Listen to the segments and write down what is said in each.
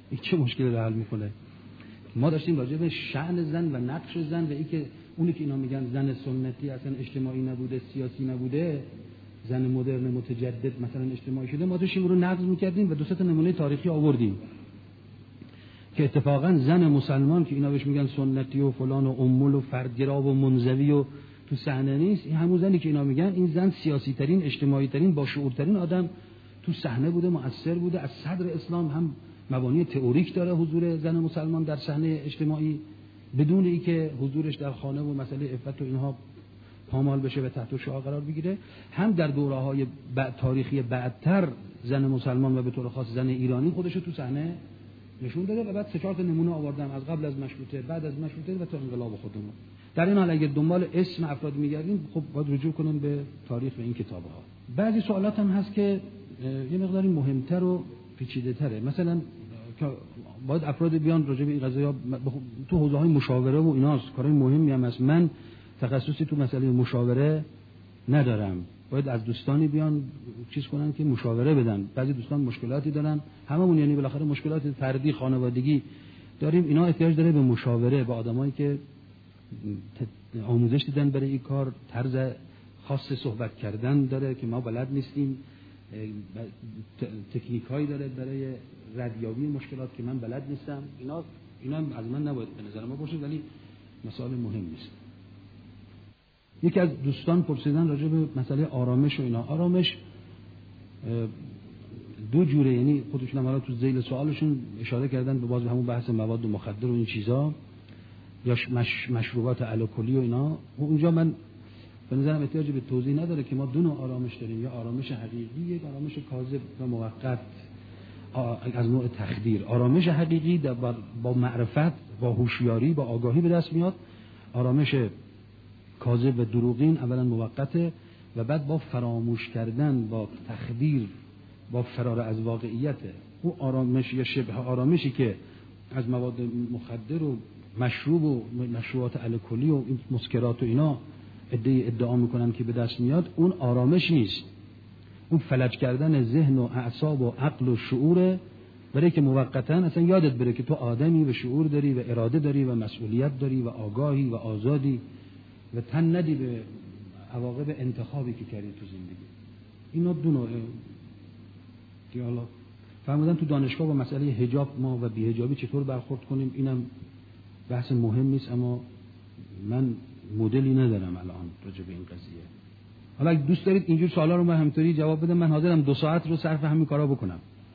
این چه مشکلی رو حل میکنه؟ ما داشتیم راجع به شأن زن و نقش زن و اینکه اونی که اینا میگن زن سنتی اصلا اجتماعی نبوده، سیاسی نبوده، زن مدرن متجدد مثلا اجتماعی شده، ما داشتیم رو نقد میکردیم و دو سه تا نمونه تاریخی آوردیم که اتفاقا زن مسلمان که اینا بهش میگن سنتی و فلان و امول و فردگرا و منزوی و تو صحنه نیست، این همون زنی که اینا میگن این زن سیاسی ترین، اجتماعی ترین، با شعور ترین آدم تو صحنه بوده، مؤثر بوده، از صدر اسلام هم مبانی تئوریک داره حضور زن مسلمان در صحنه اجتماعی بدون اینکه حضورش در خانه و مسئله عفت و اینها پامال بشه و تحت شعار قرار بگیره، هم در دوره‌های تاریخی بعدتر زن مسلمان و به طور خاص زن ایرانی خودش رو تو صحنه نشون داده و بعد سه چهار تا نمونه آوردم از قبل از مشروطه، بعد از مشروطه و تا انقلاب خودمون. در این حال اگه دنبال اسم افراد می‌گردیم خب باید رجوع کنیم به تاریخ و این کتاب‌ها. بعضی سوالات هم هست که یه مقداری مهمتر و پیچیده‌تره، مثلا باید افراد بیان راجع به این قضايا تو حوزه‌های مشاوره و ایناست، کارهای مهمی هم هست. من تخصصی تو مسئله مشاوره ندارم، باید از دوستانی بیان چیز کنن که مشاوره بدن. بعضی دوستان مشکلاتی دارن، هممون یعنی بالاخره مشکلات فردی خانوادگی داریم، اینا احتیاج داره به مشاوره با آدمایی که آموزش دیدن برای این کار، طرز خاص صحبت کردن داره که ما بلد نیستیم، تکنیک هایی داره برای ردیابی مشکلات که من بلد نیستم. اینا از من نباید به نظر ما باشه، ولی مسائل مهم نیست. یکی از دوستان پرسیدن راجع به مسئله آرامش و اینا. آرامش دو جوره، یعنی خودشون هم حالا تو ذیل سوالشون اشاره کردن به باز همون بحث مواد مخدر و این چیزا یا مشروبات الکلی و اینا. اونجا من به نظرم احتیاج به توضیح نداره که ما دو نوع آرامش داریم، یا آرامش حقیقی، یک آرامش کاذب و موقت از نوع تخدیر. آرامش حقیقی با معرفت، با هوشیاری، با آگاهی به دست میاد. آرامش کاذب و دروغین اولا موقته و بعد با فراموش کردن، با تخدیر، با فرار از واقعیته. او آرامش یا شبه آرامشی که از مواد مخدر و مشروب و مشروبات الکلی و این مسکرات و اینا ادعا میکنن که به دست میاد، اون آرامش نیست. اون فلج کردن ذهن و اعصاب و عقل و شعوره، برای که موقتا اصلا یادت بره که تو آدمی و شعور داری و اراده داری و مسئولیت داری و آگاهی و آزادی و تن ندی به عواقب انتخابی که کردی تو زندگی. اینا دو نوعه. دیگه حالا فرمودن تو دانشگاه با مسئله حجاب ما و بی‌حجابی چطور برخورد کنیم، اینم بحث مهم نیست، اما من مدلی ندارم الان راجع به این قضیه. حالا اگه دوست دارید اینجور سوالا رو من همینطوری جواب بدم، من حاضرم 2 ساعت رو صرف همین کارا بکنم.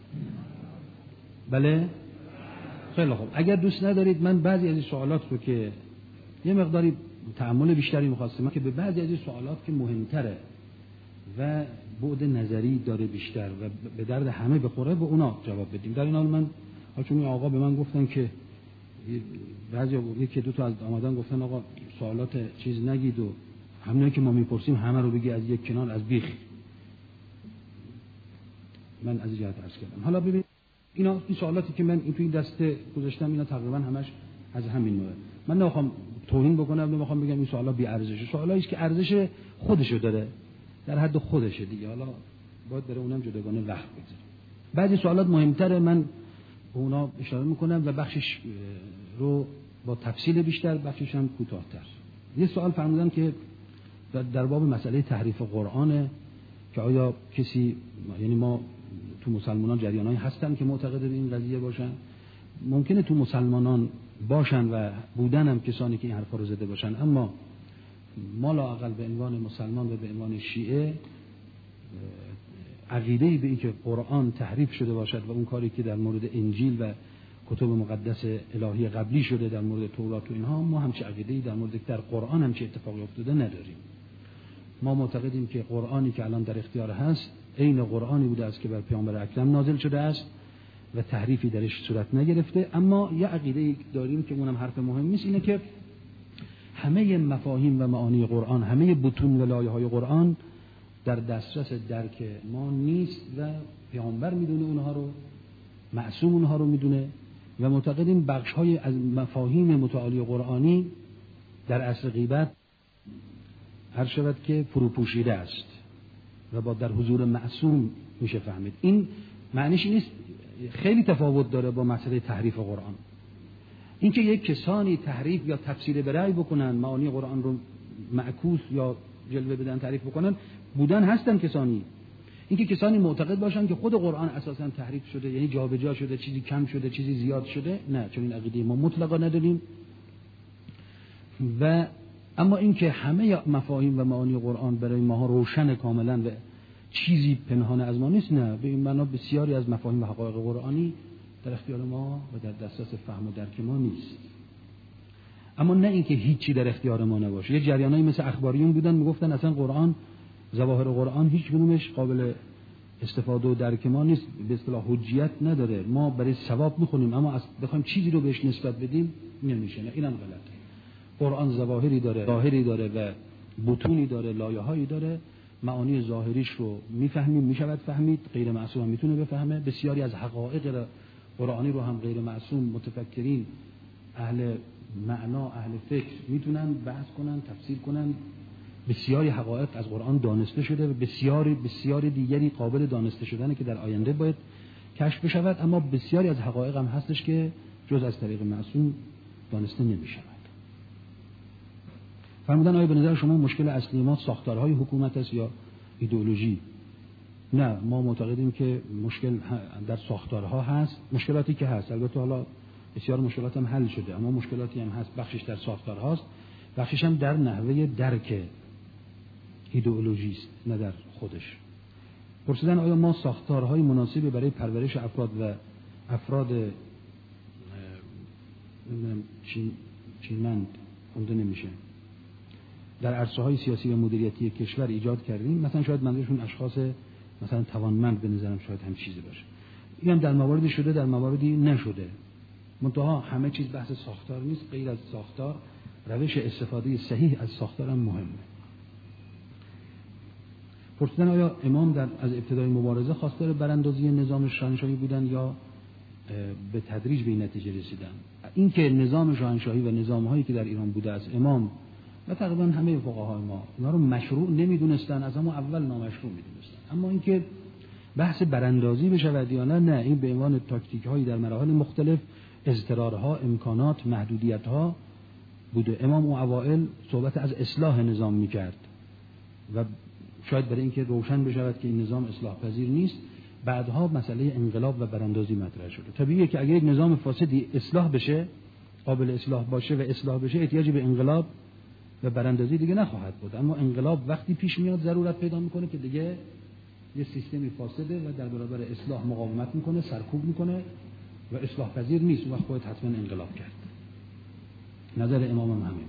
بله؟ خیلی خوب. اگر دوست ندارید من بعضی از این سوالات رو که یه مقداری تأمل بیشتری می‌خواستم که به بعضی از این سوالات که مهمتره و بعد نظری داره بیشتر و به درد همه بخوره به اونا جواب بدیم. در این حال من چون این آقا به من گفتن که بعضی یکی دو تا از آمدن گفتن آقا سوالات چیز نگید و همونایی که ما میپرسیم همه رو بگی از یک کنار از بیخ. من از این جهت عرض کردم. حالا ببین این سوالاتی که من این دسته گذاشتم اینا تقریبا همش از همین نوعه. من نمیخوام توهین بکنم، نمیخوام بگم این سوالا بی ارزشه. سوالایی است که ارزش خودشو داره، در حد خودشه دیگه. حالا باید برای اونم جداگانه وقت بگذاریم. بعضی سوالات مهمتره، من به اونا اشاره میکنم و بخشش رو با تفصیل بیشتر، بخشش هم کوتاه‌تر. یه سوال فرمودن که در باب مسئله تحریف قرآن که آیا کسی، یعنی ما تو مسلمانان جریانایی هستن که معتقد به این قضیه باشن، ممکنه تو مسلمانان باشن و بودن هم کسانی که این حرفا رو زده باشن، اما ما لااقل به عنوان مسلمان و به عنوان شیعه عقیده‌ای به این که قرآن تحریف شده باشد و اون کاری که در مورد انجیل و کتب مقدس الهی قبلی شده در مورد تورات و اینها، ما همچه عقیده‌ای در مورد در قرآن همچه اتفاقی افتاده نداریم. ما معتقدیم که قرآنی که الان در اختیار هست عین قرآنی بوده است که بر پیامبر اکرم نازل شده است و تحریفی درش صورت نگرفته. اما یه عقیده‌ای داریم که اونم حرف مهم نیست، اینه که همه مفاهیم و معانی قرآن، همه بطون و لایه‌های قرآن در دسترس درک ما نیست و پیامبر میدونه اونها رو، معصوم اونها رو میدونه و معتقدیم بخش‌های از مفاهیم متعالی قرآنی در عصر غیبت هر شود که فروپوشیده است و با در حضور معصوم میشه فهمید. این معنیش نیست خیلی تفاوت داره با مسئله تحریف قرآن. اینکه یک کسانی تحریف یا تفسیر به رأی بکنن، معانی قرآن رو معکوس یا جلوه بدن، تعریف بکنن، بودن هستن کسانی. اینکه کسانی معتقد باشن که خود قرآن اساساً تحریف شده، یعنی جابجا شده، چیزی کم شده، چیزی زیاد شده، نه، چون این عقیده ما مطلقا نداریم. و اما اینکه همه مفاهیم و معانی قرآن برای ما روشن کاملا و چیزی پنهان از ما نیست، نه، به این معنا بسیاری از مفاهیم و حقایق قرآنی در اختیار ما و در دسترس فهم و درک ما نیست. اما نه اینکه هیچی در اختیار ما نباشه. یه جریانایی مثل اخباریون بودن میگفتن اصلا قرآن، ظواهر قرآن هیچ کدومش قابل استفاده و درک ما نیست، به اصطلاح حجیت نداره، ما برای ثواب میخونیم اما بخوایم چیزی رو بهش نسبت بدیم نمیشه. نه، اینم غلطه. قرآن ظواهری داره، ظاهری داره و بطونی داره، لایه‌هایی داره. معانی ظاهریش رو میفهمیم، میشود فهمید، غیر معصوم هم میتونه بفهمه. بسیاری از حقایق قرآنی رو هم غیر معصوم، متفکرین، اهل معنا، اهل فکر میتونن بحث کنن، تفسیر کنن. بسیاری حقایق از قرآن دانسته شده و بسیاری دیگری قابل دانسته شدنه که در آینده باید کشف بشود، اما بسیاری از حقایق هم هستش که جز از طریق معصوم دانسته نمیشود. فرمودن آیا به نظر شما مشکل اصلی ما ساختارهای حکومت است یا ایدئولوژی؟ نه، ما معتقدیم که مشکل در ساختارها هست. مشکلاتی که هست، البته حالا بسیار مشکلات هم حل شده، اما مشکلاتی هم هست، بخشش در ساختارهاست، بخشش هم در نحوه درک ایدئولوژی است، نه در خودش. پرسیدن آیا ما ساختارهای مناسبی برای پرورش افراد چینمند خونده نمیشه در عرصه‌های سیاسی و مدیریتی کشور ایجاد کردیم؟ مثلا شاید منظورشون اشخاص مثلا توانمند به نظرم شاید هم چیزی باشه. این هم در مواردی شده، در مواردی نشده. منتها همه چیز بحث ساختار نیست، غیر از ساختار روش استفاده صحیح از ساختار هم مهمه. پرسیدن آیا امام از ابتدای مبارزه خواستار براندازی نظام شاهنشاهی بودن یا به تدریج به این نتیجه رسیدن؟ این که نظام شاهنشاهی و نظام‌هایی که در ایران بوده از امام و تقریبا همه فقهای ما اینا رو مشروع نمیدونستن، از همون اول نامشروع میدونستن. اما اینکه بحث براندازی بشود یا نه، این به عنوان تاکتیک‌هایی در مراحل مختلف، اضطرارها، امکانات، محدودیت‌ها بوده. امام اون اوائل صحبت از اصلاح نظام میکرد و شاید برای اینکه روشن بشود که این نظام اصلاح پذیر نیست، بعدها مسئله انقلاب و براندازی مطرح شده. طبیعیه که اگر یک نظام فاسدی اصلاح بشه، قابل اصلاح باشه و اصلاح بشه، احتیاجی به انقلاب و براندازی دیگه نخواهد بود. اما انقلاب وقتی پیش میاد ضرورت پیدا میکنه که دیگه یه سیستمی فاسده و در برابر اصلاح مقاومت میکنه، سرکوب میکنه و اصلاح پذیر نیست، اون وقت باید حتما انقلاب کرد. نظر امام هم همین.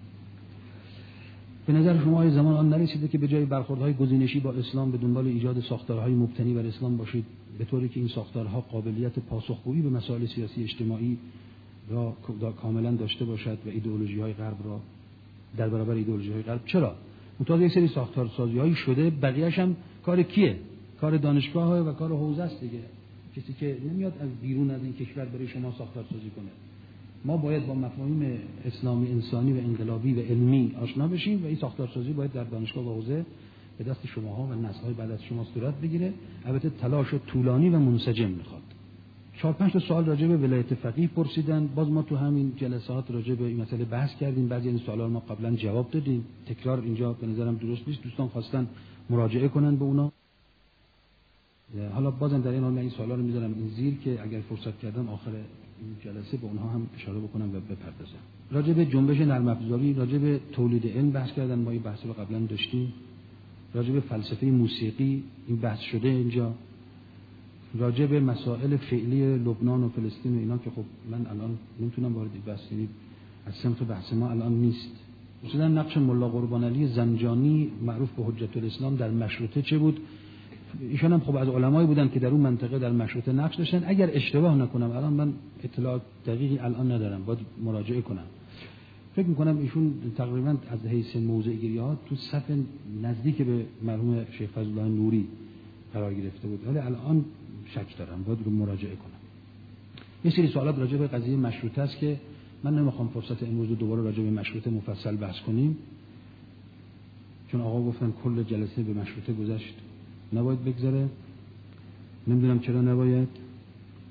به نظر شما آیا زمان آن نرسیده که به جای برخوردهای گزینشی با اسلام به دنبال ایجاد ساختارهای مبتنی بر اسلام باشید، به طوری که این ساختارها قابلیت پاسخگویی به مسائل سیاسی اجتماعی را کاملا داشته باشد و ایدئولوژی‌های غرب را در برابر ایدئولوژی‌های غرب؟ چرا؟ متأسفانه یک سری ساختارسازی‌هایی شده، بقیه‌اش هم کار کیه؟ کار دانشگاه‌ها و کار حوزه است دیگه. کسی که نمیاد از بیرون از این کشور برای شما ساختارسازی کنه. ما باید با مفاهیم اسلامی، انسانی و انقلابی و علمی آشنا بشیم و این ساختارسازی باید در دانشگاه و حوزه به دست شماها و نسل‌های بعد از شما صورت بگیره. البته تلاش طولانی و منسجم می‌خواد. 4-5 تا سوال راجع به ولایت فقیه پرسیدن. باز ما تو همین جلسات راجع به این مسئله بحث کردیم. بعضی از این سوالا ما قبلا جواب دادیم. تکرار اینجا به نظرم درست نیست. دوستان خواستن مراجعه کنن به اونا. حالا بازم در این حال من این سوالا رو میذارم این زیر که اگر فرصت کردم آخر این جلسه به اونها هم اشاره بکنم و بپردازم. راجع به جنبش نرم افزاری، راجع به تولید علم بحث کردن. ما این بحث رو قبلا داشتیم. راجع به فلسفه موسیقی این بحث شده اینجا. راجع به مسائل فعلی لبنان و فلسطین و اینا که خب من الان نمیتونم وارد این بحث شم، از سمت بحث ما الان نیست. مثلا نقش ملا قربان علی زنجانی معروف به حجت الاسلام در مشروطه چه بود؟ ایشان هم خب از علمایی بودن که در اون منطقه در مشروطه نقش داشتن. اگر اشتباه نکنم الان من اطلاعات دقیقی الان ندارم، باید مراجعه کنم. فکر میکنم ایشون تقریبا از حیث موضع‌گیری‌ها تو صف نزدیک به مرحوم شیخ فضل‌الله نوری قرار گرفته بود، ولی الان شک دارم، باید رو مراجعه کنم. یه سری سوالات راجع به قضیه مشروطه است که من نمیخوام فرصت امروز رو دوباره راجع به مشروطه مفصل بحث کنیم، چون آقا گفتن کل جلسه به مشروطه گذشت، نباید بگذره. نمیدونم چرا نباید.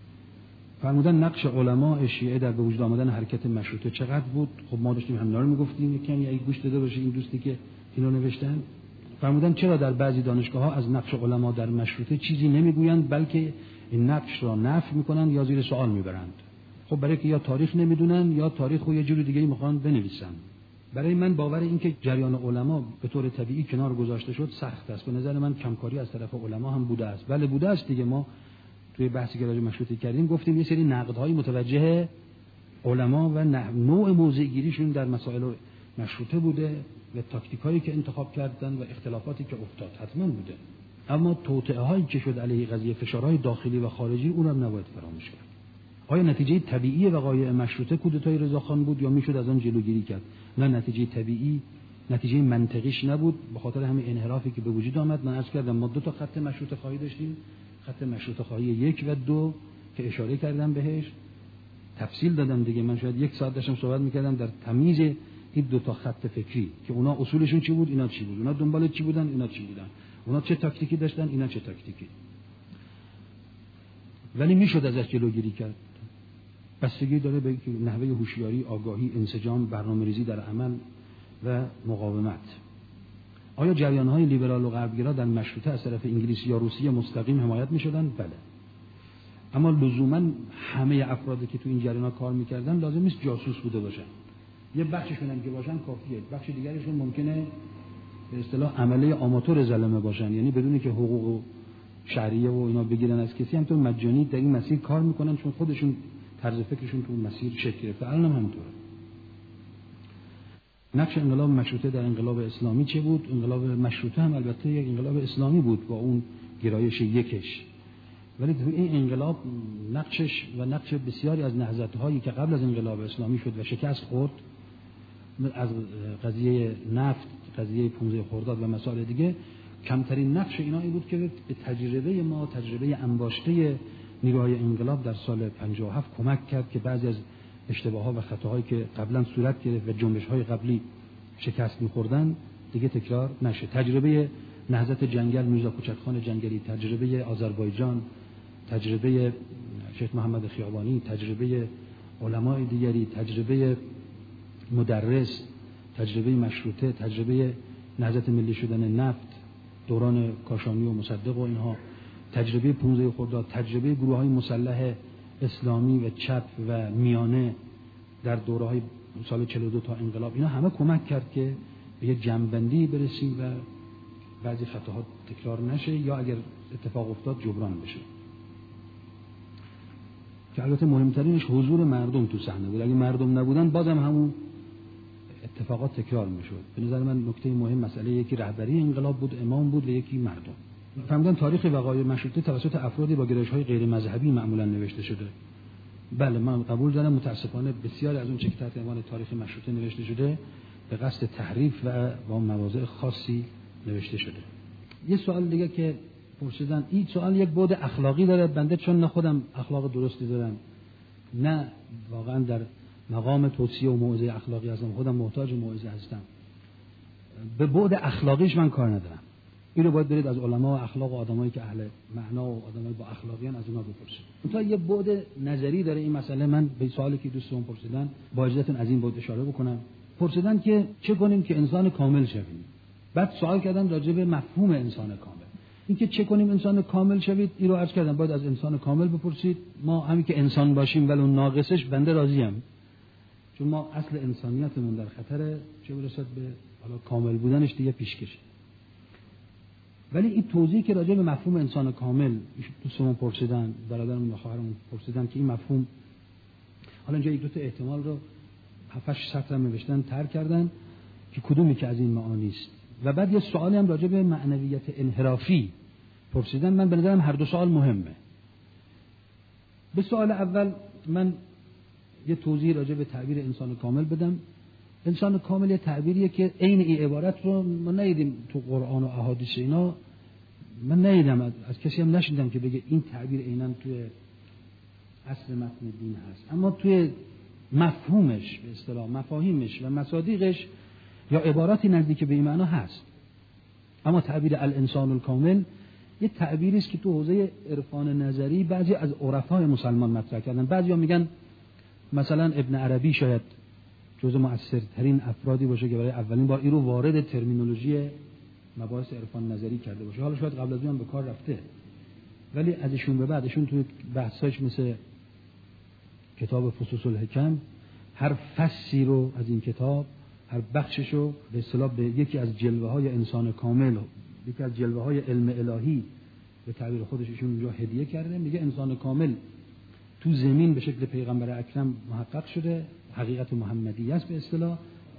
فرمودن نقش علماء شیعه در به وجود آمدن حرکت مشروطه چقدر بود. خب ما داشتیم همینا رو میگفتیم، یکم اگه گوش داده باشه این دوستی که اینو نوشتن. فرمودن چرا در بعضی دانشگاه‌ها از نقش علما در مشروطه چیزی نمیگویند، بلکه این نقش را نفی میکنن یا زیر سوال میبرند. خب برای که یا تاریخ نمیدونن یا تاریخ رو یه جور دیگه‌ای میخوان بنویسن. برای من باور این که جریان علما به طور طبیعی کنار گذاشته شد سخت است. به نظر من کمکاری از طرف علما هم بوده است. بله بوده است دیگه. ما توی بحثی که راجع به مشروطه کردیم گفتیم یه سری نقدهای متوجه علما و نوع موضع‌گیریشون در مسائل مشروطه بوده و تاکتیکایی که انتخاب کردن و اختلافاتی که افتاد حتما بوده. اما توطئه‌هایی که شد علیه قضیه، فشارهای داخلی و خارجی، اونم نباید فراموش کرد. آیا نتیجه طبیعی وقایع مشروطه کودتای رضاخان بود یا میشد از آن جلوگیری کرد؟ نه، نتیجه طبیعی، نتیجه منطقیش نبود. به خاطر همین انحرافی که به وجود آمد، من عرض کردم ما دو تا خط مشروطه خواهی داشتیم، خط مشروطه خواهی 1 و 2 که اشاره کردم بهش، تفصیل دادم دیگه. من شاید 1 ساعت داشتم صحبت میکردم در تمیز این دو تا خط فکری که اونا اصولشون چی بود، اینا چی بود، اونا دنبال چی بودن، اینا چی بودن، اونا چه تاکتیکی داشتن، اینا چه تاکتیکی. ولی میشد ازش جلوگیری کرد. بستگی داره به نحوه هوشیاری، آگاهی، انسجام، برنامه‌ریزی در عمل و مقاومت. آیا جریان‌های لیبرال و غربگرا در مشروطه از طرف انگلیس یا روسیه مستقیم حمایت می‌شدند؟ بله. اما لزوماً همه افرادی که تو این جریان‌ها کار می‌کردن لازم نیست جاسوس بوده باشن. یه بخششون هم که باشن کافیه. بخش دیگرشون ممکنه به اصطلاح عمله آماتور ظلمه باشن، یعنی بدون که حقوق و شهریه و اینا بگیرن از کسی، همینطور مجانی در این مسیر کار می‌کنن چون خودشون طرز فکرشون تو اون مسیر شکل گرفته. الان هم همینطوره. نقش انقلاب مشروطه در انقلاب اسلامی چه بود؟ انقلاب مشروطه هم البته یک انقلاب اسلامی بود با اون گرایش یکش، ولی تو این انقلاب نقشش و نقش بسیاری از نهضت‌هایی که قبل از انقلاب اسلامی شد و شکست خورد، از قضیه نفت، قضیه 15 خرداد و مسائل دیگه، کمترین نقش اینا این بود که به تجربه ما، تجربه انباشته نیروهای انقلاب در سال 57 کمک کرد که بعضی از اشتباهات و خطاهایی که قبلا صورت گرفت و جنبش‌های قبلی شکست می‌خوردن دیگه تکرار نشه. تجربه نهضت جنگل میرزا کوچکخان جنگلی، تجربه آذربایجان، تجربه شیخ محمد خیابانی، تجربه علمای دیگری، تجربه مدرس، تجربه مشروطه، تجربه نهضت ملی شدن نفت دوران کاشانی و مصدق و اینها، تجربه 15 خرداد، تجربه گروه‌های مسلح اسلامی و چپ و میانه در دوره‌های سال 42 تا انقلاب، اینا همه کمک کرد که به یک جمع‌بندی برسیم و بعضی خطاها تکرار نشه یا اگر اتفاق افتاد جبران بشه. که البته مهمترینش حضور مردم تو صحنه بود. اگه مردم نبودن بازم همون اتفاقات تکرار میشد. به نظر من نکته مهم مسئله یکی رهبری انقلاب بود، امام بود و یکی مردم. فهمیدن تاریخ وقایع مشروطه توسط افرادی با گرایش‌های غیر مذهبی معمولا نوشته شده. بله من قبول دارم، متاسفانه بسیاری از اون چه که تحت عنوان تاریخ مشروطه نوشته شده به قصد تحریف و با مواضع خاصی نوشته شده. یه سوال دیگه که پرسیدن، این سوال یک بعد اخلاقی داره. بنده چون نه خودم اخلاق درستی دارم نه واقعا در مقام توصیه و موعظه اخلاقی هستم، خودم محتاج موعظه هستم، به بعد اخلاقیش من کار ندارم. اینو باید برید از علما و اخلاق و آدمایی که اهل معنا و آدمای با اخلاقیان از اونا بپرسید. تا یه بعد نظری داره این مسئله. من به سوالی که دوستان پرسیدن با اجازهتون از این بعد اشاره بکنم. پرسیدن که چه کنیم که انسان کامل شویم. بعد سوال کردن راجع به مفهوم انسان کامل. اینکه چه کنیم انسان کامل شوید، این رو عرض کردم باید از انسان کامل بپرسید. ما همین که انسان باشیم ولو ناقصش بنده راضیم، چون ما اصل انسانیتمون در خطره، چه برسد به حالا کامل بودنش دیگه پیشکشه. ولی این توضیحی که راجع به مفهوم انسان کامل دوستان پرسیدن، برادرم و خواهرم پرسیدن که این مفهوم، حالا اینجا یک دو تا احتمال رو 7-8 سطر نوشتن تر کردن که کدومی که از این معانی است. و بعد یه سوالی هم راجع به معنویت انحرافی پرسیدن. من به نظرم هر دو سوال مهمه. به سوال اول من یه توضیح راجع به تعبیر انسان کامل بدم. انسان کامل یه تعبیریه که عین این عبارت رو ما ندیدیم تو قرآن و احادیث اینا. من ندیدم، از کسی هم نشنیدم که بگه این تعبیر عیناً توی اصل متن دین هست، اما توی مفهومش به اصطلاح مفاهیمش و مصادیقش یا عباراتی نزدیک به این معنا هست. اما تعبیر الانسان الکامل یه تعبیری است که تو حوزه عرفان نظری بعضی از عرفای مسلمان مطرح کردن. بعضیا میگن مثلا ابن عربی شاید جزو مؤثرترین افرادی باشه که برای اولین بار این رو وارد ترمینولوژی مباحث عرفان نظری کرده باشه. حالا شاید قبل از اون به کار رفته، ولی از ایشون به بعدشون تو بحثاش مثل کتاب فصوص الحکم هر فصلی رو از این کتاب، هر بخشش رو به اصطلاح به یکی از جلوه‌های انسان کامل، یکی از جلوه‌های علم الهی به تعبیر خودش ایشون اونجا هدیه کرده. میگه انسان کامل تو زمین به شکل پیغمبر اکرم محقق شده، حقیقت محمدی است به اصطلاح.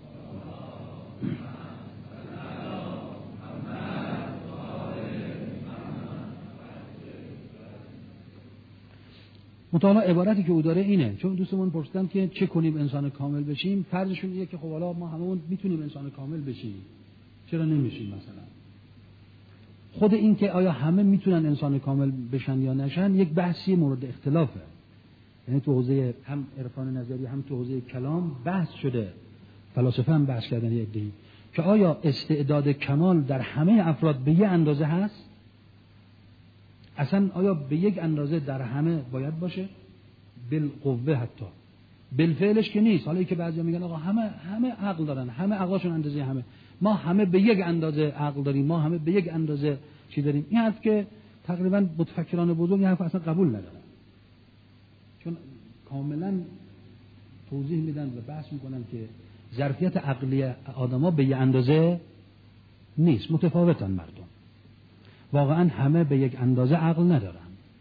مطالعه عبارتی که او داره اینه، چون دوستمون پرسیدن که چه کنیم انسان کامل بشیم، فرضشون اینه که خب حالا ما هممون میتونیم انسان کامل بشیم، چرا نمیشیم؟ مثلا خود این که آیا همه میتونن انسان کامل بشن یا نشن یک بحثی مورد اختلافه. یعنی تو حوزه هم عرفان نظری هم تو حوزه کلام بحث شده، فلاسفه هم بحث کردن یه عده‌ای که آیا استعداد کمال در همه افراد به یه اندازه هست؟ اصلا آیا به یک اندازه در همه باید باشه؟ بالقوه حتی، بالفعلش که نیست. حالا که بعضیا میگن آقا همه عقل دارن، همه عقلشون اندازه همه، ما همه به یک اندازه عقل داریم، ما همه به یک اندازه چی داریم. این حرف که تقریبا متفکران بزرگ این حرف اصلا قبول ندارن، چون کاملا توضیح میدن و بحث میکنن که ظرفیت عقلی آدما به یک اندازه نیست، متفاوتن مردم. واقعا همه به یک اندازه عقل ندارن،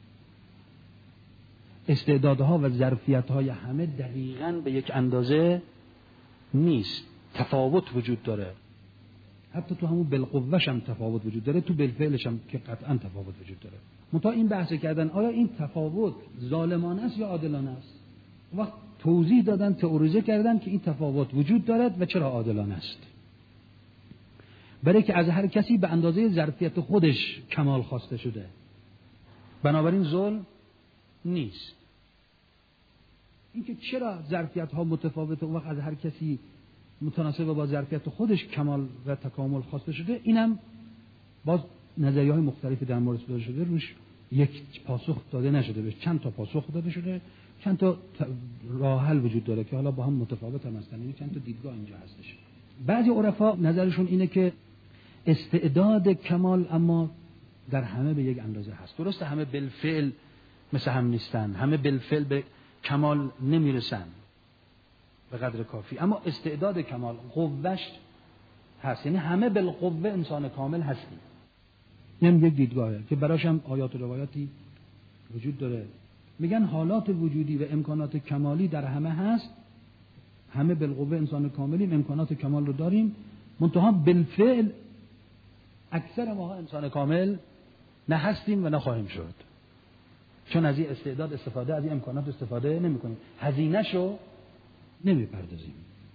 استعدادها و ظرفیت‌های همه دقیقاً به یک اندازه نیست، تفاوت وجود داره. حتی تو همون بالقوه‌ش هم تفاوت وجود داره، تو بالفعلش هم که قطعاً تفاوت وجود داره. منتها این بحث کردن آیا این تفاوت ظالمانه است یا عادلانه است؟ وقت توضیح دادن، تئوریزه کردن که این تفاوت وجود دارد و چرا عادلانه است. برای که از هر کسی به اندازه ظرفیت خودش کمال خواسته شده، بنابراین ظلم نیست. اینکه چرا ظرفیت ها متفاوته اون وقت از هر کسی متناسب با ظرفیت خودش کمال و تکامل خواسته شده، اینم باز نظریه های مختلفی در مورد داده شده، روش یک پاسخ داده نشده، بهش چند تا پاسخ داده شده، چند تا راه حل وجود داره که حالا با هم متفاوت هم هستن، یعنی چند تا دیدگاه اینجا هستش. بعضی عرفا نظرشون اینه که استعداد کمال اما در همه به یک اندازه هست. درسته همه بالفعل مثل هم نیستن، همه بالفعل به کمال نمیرسن به قدر کافی، اما استعداد کمال قوهش هست، یعنی همه بالقوه انسان کامل هستیم. این یک دیدگاهه که براش هم آیات و روایاتی وجود داره. میگن حالات وجودی و امکانات کمالی در همه هست، همه بالقوه انسان کاملیم، امکانات کمال رو داریم، منتها بالفعل اکثر ما انسان کامل نه هستیم و نه خواهیم شد، چون از این استعداد استفاده، از این امکانات استفاده نمی کنیم، هزینه‌شو نمی پردازیم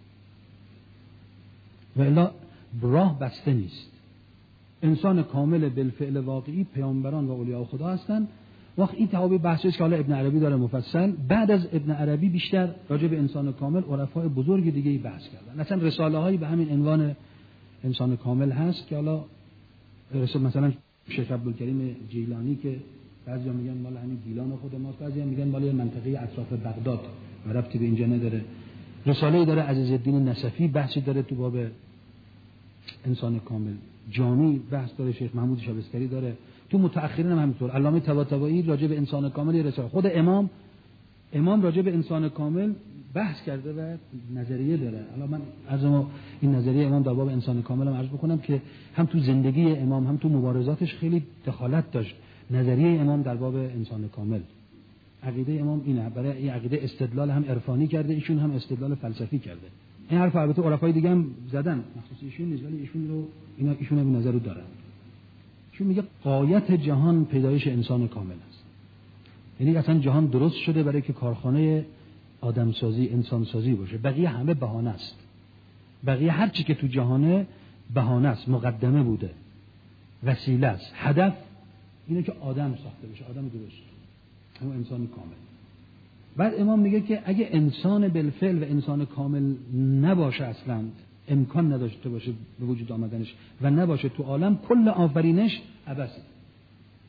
و الا راه بسته نیست. انسان کامل بالفعل واقعی پیامبران و اولیاء خدا هستند. وقت این تهابی بحثی است که حالا ابن عربی داره مفصل. بعد از ابن عربی بیشتر راجع به انسان کامل عرفای بزرگ دیگه بحث کردن. مثلا رساله هایی به همین عنوان انسان کامل هست که حالا مثلا شیخ عبدالکریم جیلانی که بعضیا میگن مال همین گیلان خود ماست، بعضیا میگن مال منطقه اطراف بغداد و ربطی به اینجا نداره. رساله‌ای داره عزیزالدین نصفی بحثی داره تو باب انسان کامل، جامی بحث داره، شیخ محمود شبستری داره، تو متأخرین هم همینطور. علامه طباطبایی راجع به انسان کامل رساله، خود امام راجع به انسان کامل بحث کرده و نظریه داره. حالا من از این نظریه امام در باب انسان کامل هم عرض بکنم که هم تو زندگی امام هم تو مبارزاتش خیلی دخالت داشت. نظریه امام در باب انسان کامل، عقیده امام اینه، برای این عقیده استدلال هم عرفانی کرده، ایشون هم استدلال فلسفی کرده. این حرف البته عرفای دیگه هم زدن، مخصوص ایشون نیست، ولی ایشون هم نظر رو دارن. ایشون میگه غایت جهان پیدایش انسان کامل است، یعنی اصلا جهان درست شده برای که کارخانه آدمسازی، انسانسازی باشه، بقیه همه بهانه است، بقیه هر چی که تو جهانه بهانه است، مقدمه بوده، وسیله است، هدف اینه که آدم ساخته بشه، آدم درست، اما انسان کامل. بعد امام میگه که اگه انسان بالفعل و انسان کامل نباشه، اصلا امکان نداشته باشه به وجود آمدنش و نباشه تو عالم، کل آفرینش عبثه.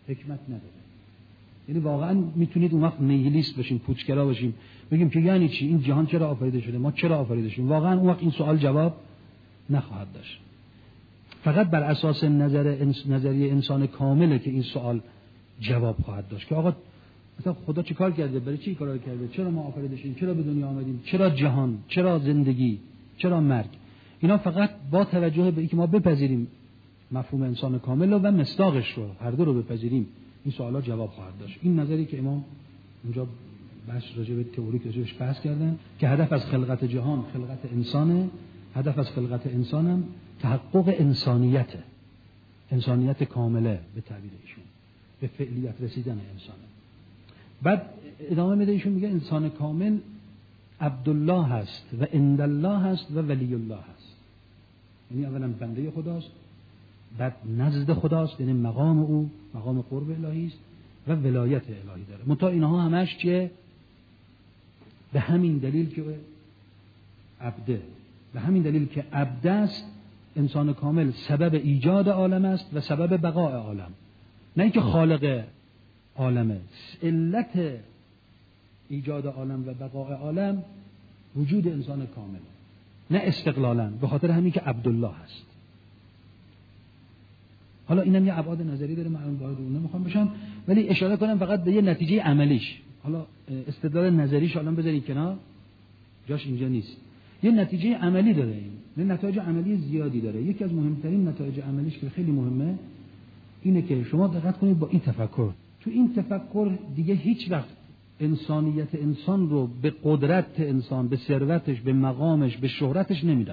حکمت نداره. یعنی واقعا میتونید اون وقت نیهیلیست بشیم، پوچگرا باشیم، بگیم که یعنی چی این جهان چرا آفریده شده، ما چرا آفریده شدیم. واقعا اون وقت این سوال جواب نخواهد داشت. فقط بر اساس نظریه انسان کامله که این سوال جواب خواهد داشت که آقا مثلا خدا چه کار کرده، برای چی کارا کرده، چرا ما آفریده شدیم، چرا به دنیا آمدیم، چرا جهان، چرا زندگی، چرا مرگ. اینا فقط با توجه به اینکه ما بپذیریم مفهوم انسان کامل و مصداقش رو، هر دو رو بپذیریم، این سوالا جواب خواهد داشت. این نظری که امام اونجا بحث راجع به تئوریک راجعش بحث کردن که هدف از خلقت جهان خلقت انسانه، هدف از خلقت انسانم تحقق انسانیته، انسانیت کامله به تعبیر ایشون، به فعلیت رسیدن انسانه. بعد ادامه میده ایشون میگه انسان کامل عبدالله هست و عند الله هست و ولی الله هست. یعنی اولا بنده خداست، بعد نزد خداست، یعنی مقام او مقام قرب الهی است و ولایت الهی داره. منتها اینها همش چیه؟ به همین دلیل که عبده، به همین دلیل که عبد است انسان کامل سبب ایجاد عالم است و سبب بقاء عالم، نه اینکه خالق عالمه. علت ایجاد عالم و بقاء عالم وجود انسان کامل، نه استقلالا، به خاطر همین که عبدالله هست. حالا اینم یه ابعاد نظری داره، من وارد اون نمیخوام بشم، ولی اشاره کنم فقط به یه نتیجه عملیش. حالا استدلال نظریش الان بذارید کنار، جاش اینجا نیست. یه نتیجه عملی داره، این نتایج عملی زیادی داره. یکی از مهمترین نتایج عملیش که خیلی مهمه اینه که شما دقت کنید با این تفکر، تو این تفکر دیگه هیچ وقت انسانیت انسان رو به قدرت انسان، به ثروتش، به مقامش، به شهرتش نمیدن.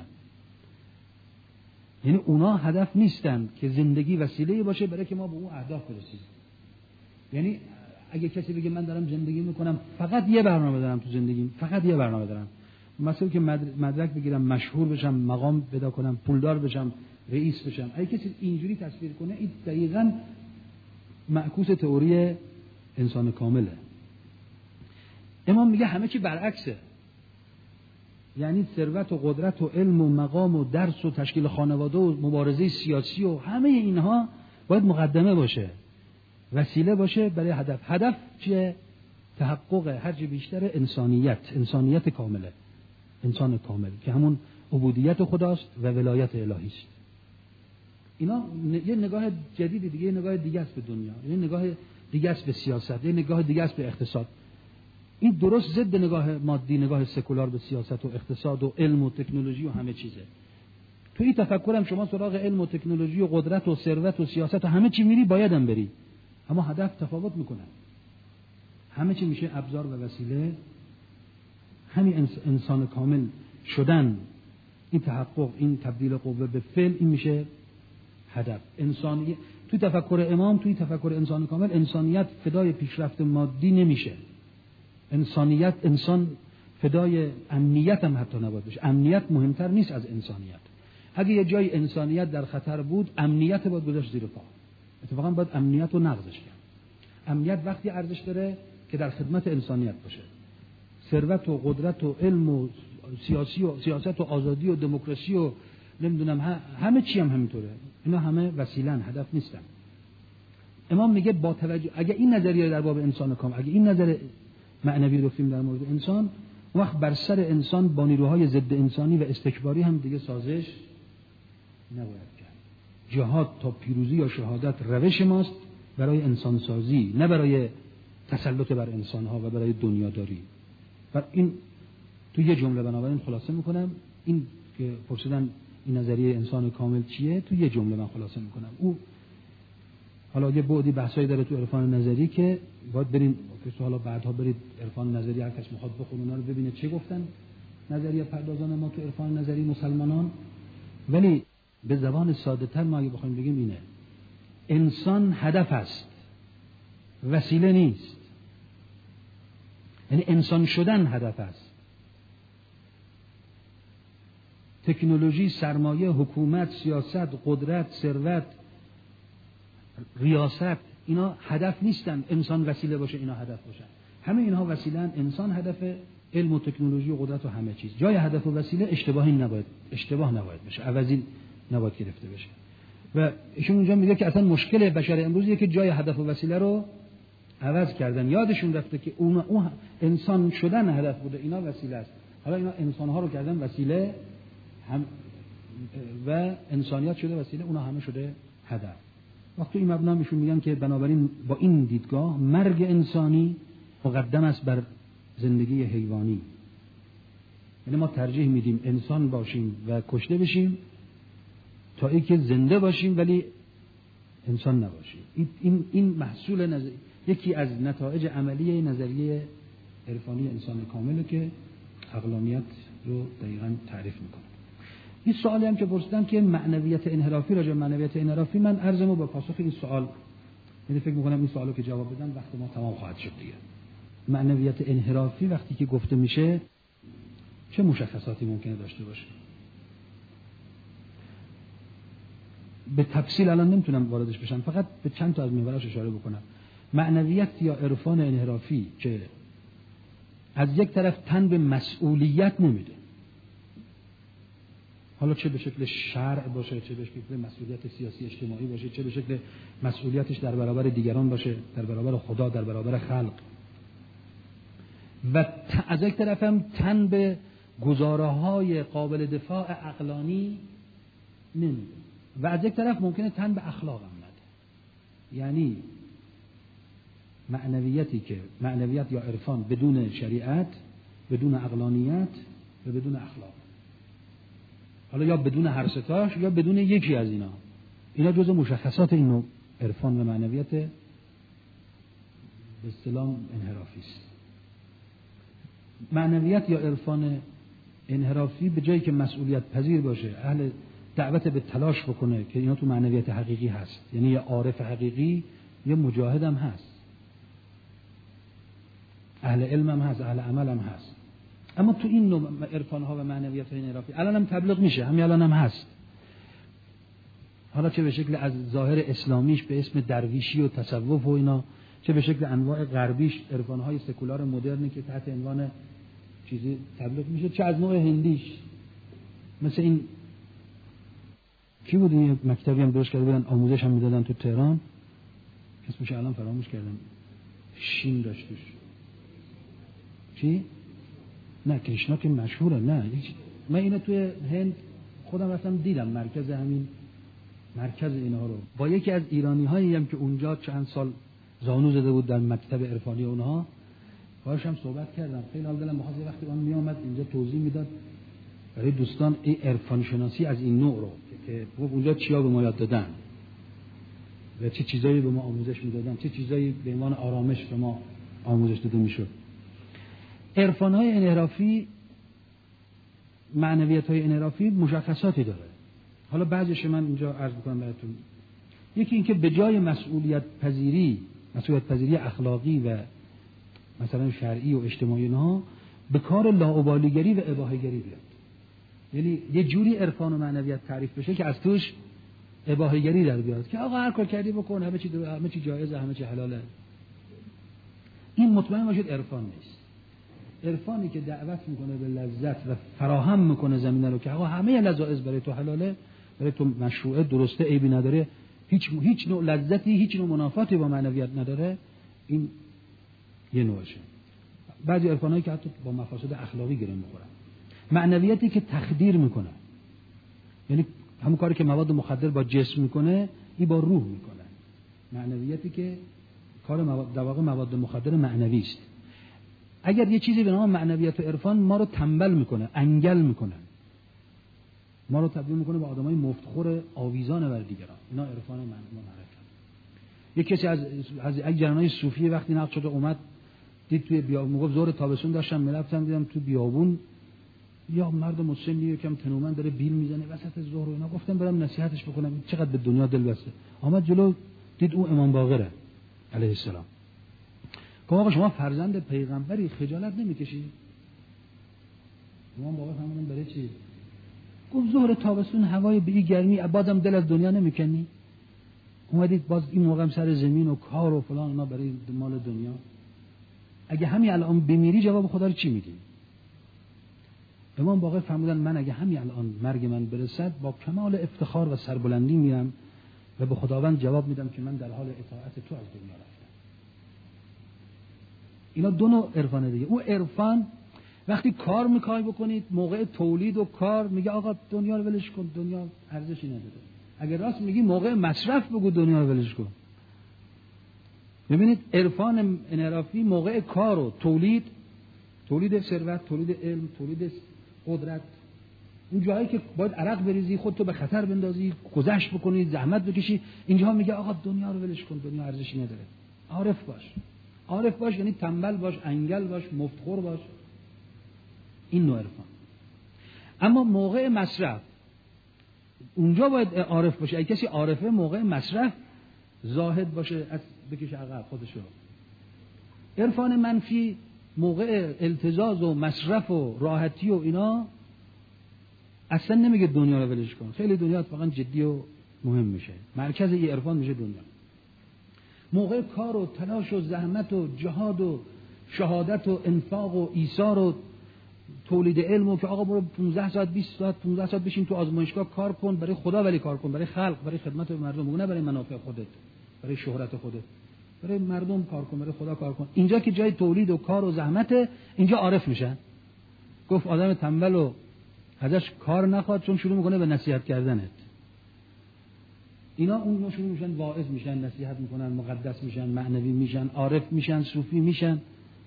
یعنی اونا هدف نیستن که زندگی وسیله باشه برای که ما به اون اهداف برسیم. یعنی اگه کسی بگه من دارم زندگی میکنم فقط یه برنامه دارم تو زندگیم، فقط یه برنامه دارم، مثلا که مدرک بگیرم، مشهور بشم، مقام پیدا کنم، پولدار بشم، رئیس بشم، اگه کسی اینجوری تصویر کنه این دقیقاً معکوس تئوری انسان کامله. امام میگه همه چی برعکسه. یعنی ثروت و قدرت و علم و مقام و درس و تشکیل خانواده و مبارزه سیاسی و همه اینها باید مقدمه باشه، وسیله باشه برای هدف. هدف چیه؟ تحقق هرچه بیشتر انسانیت کامله، انسان کامل که همون عبودیت خداست و ولایت الهی است. اینا یه نگاه جدیدی دیگه، یه نگاه دیگه است به دنیا، یه نگاه دیگه است به سیاست، یه نگاه دیگه است به اقتصاد. این درست ضد نگاه مادی، نگاه سکولار به سیاست و اقتصاد و علم و تکنولوژی و همه چیزه. تو این تفکرم شما سراغ علم و تکنولوژی و قدرت و ثروت و سیاست و همه چی میری، بایدم بری، اما هدف تفاوت میکنه. همه چی میشه ابزار و وسیله. همین انسان کامل شدن، این تحقق، این تبدیل قوه به فعل، این میشه هدف. انسانی تو تفکر امام، توی تفکر انسان کامل، انسانیت فدای پیشرفت مادی نمیشه. انسان فدای امنیت هم حتی نباید بشه. امنیت مهمتر نیست از انسانیت. اگه یه جای انسانیت در خطر بود، امنیت باید گذاشت زیر پا. اتفاقا باید امنیت رو نقضش کرد. امنیت وقتی ارزش داره که در خدمت انسانیت باشه. ثروت و قدرت و علم و سیاست و آزادی و دموکراسی و نمیدونم همه چی هم همینطوره. اینا همه وسیله‌ن، هدف نیستن. امام میگه با توجه، اگه این نظریه در باب انسان کامل، اگه این نظر معنوی رو گفتیم در مورد انسان، وقت بر سر انسان با نیروهای ضد انسانی و استکباری هم دیگه سازش نباید کرد. جهاد تا پیروزی یا شهادت روش ماست برای انسان سازی، نه برای تسلط بر انسانها و برای دنیاداری. و این تو یه جمله بنابراین خلاصه میکنم، این که پرسیدن این نظریه انسان کامل چیه، تو یه جمله من خلاصه میکنم. او حالا یه بعدی بحثایی داره تو عرفان نظری که باید برین که حالا بعدها برید عرفان نظری، هر کس میخواد بخونه اونا رو ببینه چه گفتن نظریه پردازان ما تو عرفان نظری مسلمانان. ولی به زبان ساده تر ما اگه بخوایم بگیم اینه: انسان هدف است، وسیله نیست. یعنی انسان شدن هدف است. تکنولوژی، سرمایه، حکومت، سیاست، قدرت، ثروت، ریاست، اینا هدف نیستن. انسان وسیله باشه اینا هدف باشن. همه اینها وسیله‌ان، انسان هدف، علم و تکنولوژی و قدرت و همه چیز. جای هدف و وسیله اشتباه نباید بشه، عوضی نباید گرفته بشه. و ایشون اونجا میگه که اصلا مشکل بشر امروزیه که جای هدف و وسیله رو عوض کردن. یادشون رفته که اون انسان شدن هدف بوده، اینا وسیله است. حالا اینا انسان‌ها رو کردن وسیله هم و انسانیت شده وسیله، اونا همه شده هدف. وقتی این مبنا میشون میگن که بنابراین با این دیدگاه مرگ انسانی مقدم است بر زندگی حیوانی. یعنی ما ترجیح میدیم انسان باشیم و کشته بشیم تا اینکه زنده باشیم ولی انسان نباشیم. این محصول یکی از نتایج عملی نظریه عرفانی انسان کامله که عقلانیت رو دقیقاً تعریف میکنه. این سوالی هم که پرسیدم که معنویت انحرافی، راجع به معنویت انحرافی من عرضمو با پاسخ این سوال، یعنی فکر میکنم این سوالو که جواب بدم وقت ما تمام خواهد شد دیگه. معنویت انحرافی وقتی که گفته میشه چه مشخصاتی ممکنه داشته باشه؟ به تفصیل الان نمیتونم واردش بشم، فقط به چند تا از محوراش اشاره بکنم. معنویت یا عرفان انحرافی که از یک طرف تن به مسئولیت نمیده، حالا چه به شکل شرع باشه، چه به شکل مسئولیت سیاسی اجتماعی باشه، چه به شکل مسئولیتش در برابر دیگران باشه، در برابر خدا، در برابر خلق، و از یک طرف هم تن به گزاره‌های قابل دفاع عقلانی نمیده، و از یک طرف ممکنه تن به اخلاق هم نده. یعنی معنویت یا عرفان بدون شریعت، بدون عقلانیت و بدون اخلاق، حالا یا بدون هر ستاش یا بدون یکی از اینا جزء مشخصات این نوع عرفان و معنویت به اصطلاح انحرافی است. معنویت یا عرفان انحرافی به جایی که مسئولیت پذیر باشه، اهل دعوت به تلاش بکنه که اینا تو معنویت حقیقی هست، یعنی یه عارف حقیقی، یه مجاهد هم هست، اهل علم هم هست، اهل عمل هم هست. اما تو این نوع عرفان ها و معنویت های انحرافی الان هم تبلیغ میشه، همین الان هم هست، حالا چه به شکل از ظاهر اسلامیش به اسم درویشی و تصوف و اینا، چه به شکل انواع غربیش، عرفان های سکولار مدرنی که تحت عنوان چیزی تبلیغ میشه، چه از نوع هندیش، مثل این کی بود این مکتبی هم درست کرده بودن آموزش هم میدادن تو تهران، اسمش الان فراموش کردم، شین داشت توش، چی؟ نه کریشنا که مشهوره، نه من اینو توی هند خودم رفتم دیدم، مرکز اینها رو با یکی از ایرانی هایی هم که اونجا چند سال زانو زده بود در مکتب عرفانی اونها، باهاش هم صحبت کردم، خیلی حال دلم می‌خواست وقتی اون میومد اینجا توضیح میداد برای دوستان این عرفان شناسی از این نوع رو که اونجا چیا به ما یاد دادن و چه چیزایی به ما آموزش میدادن، چه چیزایی به عنوان آرامش به ما آموزش داده میشد. عرفان‌های انحرافی، معنویت‌های انحرافی مشخصاتی داره. حالا بعضیش من اینجا عرض می‌کنم براتون. یکی اینکه به جای مسئولیت پذیری اخلاقی و مثلا شرعی و اجتماعی اینها، به کار لاابالیگری و اباحه‌گری بیاد. یعنی یه جوری عرفان و معنویت تعریف بشه که از توش اباحه‌گری در بیاد، که آقا هر کار کردی بکن، همه چی جایزه، همه چی حلاله. این مطمئن باشید عرفان نیست. عرفانی که دعوت میکنه به لذت و فراهم میکنه زمینه رو که آقا همه لذائذ برای تو حلاله، برای تو مشروعه، درسته، عیبی نداره، هیچ نوع لذتی، هیچ نوع منافاتی با معنویت نداره، این یه نوعشه. بعضی عرفانایی که حتی با مفاسد اخلاقی گره میخورن. معنویتی که تخدیر میکنه، یعنی همون کاری که مواد مخدر با جسم میکنه، این با روح میکنه. معنویتی که کار در واقع مواد مخدر معنوی است. اگر یه چیزی به نام معنویت و عرفان ما رو تنبل میکنه، انگل میکنه، ما رو تبدیل میکنه به آدمای مفتخور آویزان بر دیگران، اینا عرفان معرفت. یک کسی از جنای صوفی وقتی نقد شده اومد دید توی بیابون، میگفت ظهر تابستون داشتم میرفتم دیدم تو بیابون یا مرد مسنی یکم تنومند داره بیل میزنه وسط ظهر و اینا، گفتم برام نصیحتش بکنم چقدر به دنیا دل بسته. آمد جلو دید اون امام باقره علیه السلام. گفت آقا شما فرزند پیغمبری، خجالت نمیکشی؟ امام باقر فرمودن برای چی؟ گفت ظهر تابستون هوای به این گرمی بازم دل از دنیا نمیکنی؟ اومدید باز این موقع سر زمین و کار و فلان اینا برای مال دنیا. اگه همین الان بمیری جواب خدا رو چی میدی؟ امام باقر فرمودن من اگه همین الان مرگ من برسد با کمال افتخار و سربلندی میرم و به خداوند جواب میدم که من در حال اطاعت تو از دنیا رفتم. اینا دو نوع عرفانه دیگه. اون عرفان وقتی کار میخوای بکنید موقع تولید و کار میگه آقا دنیا رو ولش کن، دنیا ارزشی نداره. اگر راست میگی موقع مصرف بگو دنیا رو ولش کن. ببینید عرفان انحرافی موقع کار و تولید ثروت، تولید علم، تولید قدرت، اون جایی که باید عرق بریزی، خودتو به خطر بندازی، گذشت بکنی، زحمت بکشی، اینجا میگه آقا دنیا رو ولش کن، دنیا ارزشی نداره. عارف باش یعنی تنبل باش، انگل باش، مفتخور باش. این نوع عرفان. اما موقع مصرف اونجا باید عارف باشه. اگه کسی عارفه موقع مصرف زاهد باشه، از بکشه عقب خودشو. عرفان منفی موقع التزاز و مصرف و راحتی و اینا اصلا نمیگه دنیا رو ولش کن. خیلی دنیا اتفاقا جدی و مهم میشه. مرکز این عرفان میشه دنیا. موقع کار و تلاش و زحمت و جهاد و شهادت و انفاق و ایثار و تولید علم و که آقا برو 15 ساعت 20 ساعت 15 ساعت بشین تو آزمایشگاه کار کن، برای خدا ولی کار کن، برای خلق، برای خدمت به مردم، نه برای منافع خودت، برای شهرت خودت، برای مردم کار کن، برای خدا کار کن. اینجا که جای تولید و کار و زحمت، اینجا عارف میشن. گفت آدم تنبل و ازش کار نخواد چون شروع میکنه به نصیحت کردنت. اینا اون شروع میشن واعظ میشن، نصیحت میکنن، مقدس میشن، معنوی میشن، عارف میشن، صوفی میشن.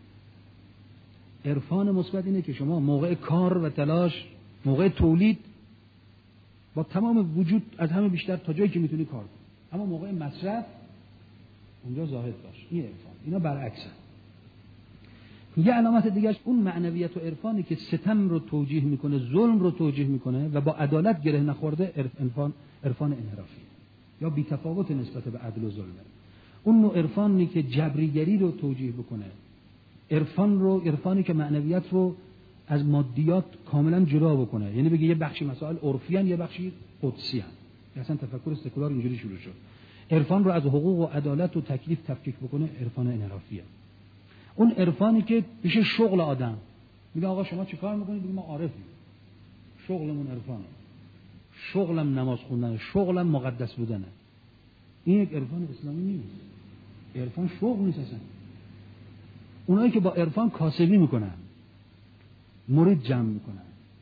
عرفان مثبت اینه که شما موقع کار و تلاش، موقع تولید با تمام وجود از همه بیشتر تا جایی که میتونی کار کن، اما موقع مصرف اونجا زاهد باش. این عرفان. اینا برعکسه. یه علامت دیگه اون معنویت و عرفانی که ستم رو توجیه میکنه، ظلم رو توجیه میکنه و با عدالت گره نخورده، عرفان انحرافی یا بی‌تفاوت نسبت به عدل و ظلم. اون نوع عرفانی که جبریگری رو توجیه بکنه، عرفانی که معنویت رو از مادیات کاملا جدا بکنه، یعنی بگه یه بخشی مسائل عرفی ان، یه بخشی قدسی ان. اصلا تفکر سکولار اینجوری شروع شد. عرفان رو از حقوق و عدالت و تکلیف تفکیک بکنه، عرفان انحرافیه. اون عرفانی که میشه شغل آدم، میگه آقا شما چیکار میکنید؟ میگه ما عارفیم، شغلمون عرفانه، شغلم نماز خوندنه، شغلم مقدس بودنه. این یک عرفان اسلامی نیست. عرفان شغل نیست اصلا. اونایی که با عرفان کاسبی میکنن، مرید جمع میکنن،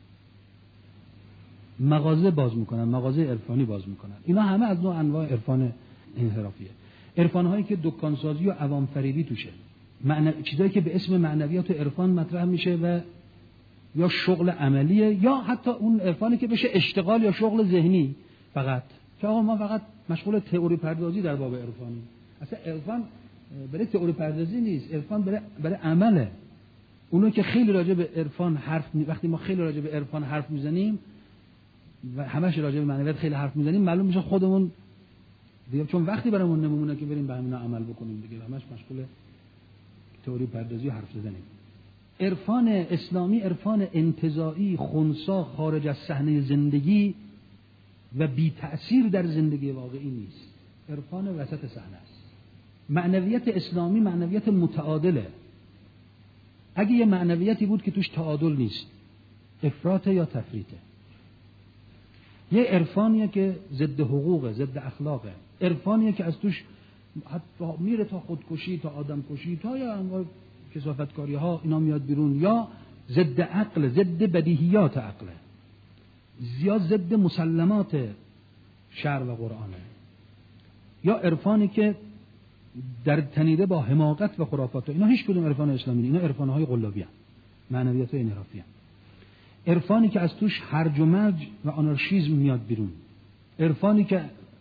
مغازه باز میکنن، مغازه عرفانی باز میکنن، اینا همه از نوع انواع عرفان انحرافیه. عرفان‌هایی که دکانسازی و عوام فریبی توشه، چیزایی که به اسم معنویات و عرفان مطرح میشه و یا شغل عملیه، یا حتی اون عرفانی که بشه اشتغال یا شغل ذهنی فقط، که آقا ما فقط مشغول تئوری پردازی در باب عرفانی. اصلا عرفان برای تئوری پردازی نیست، عرفان برای عمله. اونو که خیلی راجع به عرفان وقتی ما خیلی راجع به عرفان حرف میزنیم و همش راجع به معنویات خیلی حرف میزنیم، معلوم میشه خودمون دیگه، چون وقتی برامون نمونه که بریم به همینا عمل بکنیم دیگه، همش مشغول تئوری پردازی و حرف زدنیم. عرفان اسلامی عرفان انتزاعی، خنثی، خارج از صحنه زندگی و بی تأثیر در زندگی واقعی نیست. عرفان وسط صحنه است. معنویت اسلامی معنویت متعادله. اگه یه معنویتی بود که توش تعادل نیست، افراط یا تفریطه. یه عرفانیه که ضد حقوقه، ضد اخلاقه. عرفانیه که از توش حتی میره تا خودکشی، تا آدم کشی، تا یا انواع کثافتکاری ها اینا میاد بیرون، یا ضد عقل، ضد بدیهیات عقله، یا ضد مسلمات شرع و قرآنه. یا عرفانی که در تنیده با حماقت و خرافات. اینا هیچ کدوم عرفان اسلامی نیست. اینا عرفان‌های قلابی هستند، معنویات انحرافی هستند. عرفانی که از توش هرج و مرج و آنارشیسم میاد بیرون. عرفانی که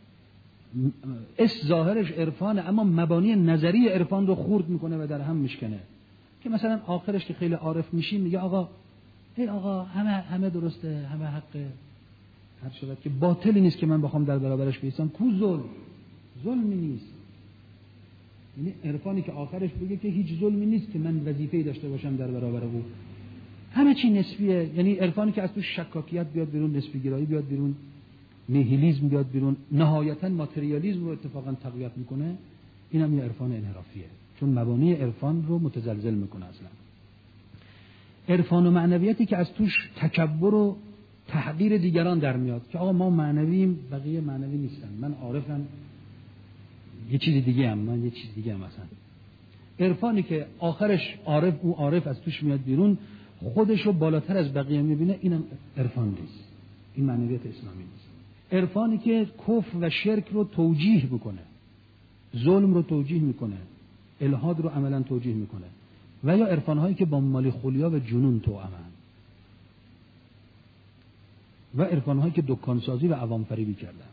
ظاهرش عرفانه اما مبانی نظری عرفان رو خورد میکنه و در هم میشکنه. که مثلا آخرش که خیلی عارف میشیم میگه آقا همه درسته، همه حقه، هر شود که باطلی نیست که من بخوام در برابرش بیستم، کو ظلمی نیست. یعنی عرفانی که آخرش بگه که هیچ ظلمی نیست که من وظیفه‌ای داشته باشم در برابر او، همه چی نسبیه. یعنی عرفانی که از تو شکاکیت بیاد بیرون، نسبی گرایی بیاد بیرون، نیهیلیسم بیاد بیرون، نهایتاً ماتریالیسم رو اتفاقاً تقویت میکنه، این هم یه عرفان انحرافیه، چون مبانی عرفان رو متزلزل میکنه. اصلا عرفان و معنویتی که از توش تکبر و تحقیر دیگران در میاد که آقا ما معنویم، بقیه معنوی نیستن، من عارفم یه چیز دیگه هم، من یه چیز دیگه هم. مثلا عرفانی که آخرش عارف از توش میاد بیرون، خودش رو بالاتر از بقیه میبینه، اینم عرفان نیست، این معنویت اسلامی نیست. عرفانی که کفر و شرک رو توجیه بکنه، ظلم رو توجیه میکنه، الحاد رو عملا توجیه میکنه، و یا عرفان‌هایی که با مالی خولیا و جنون توأمن، و عرفان‌هایی که دکانسازی و عوام فریبی کردن.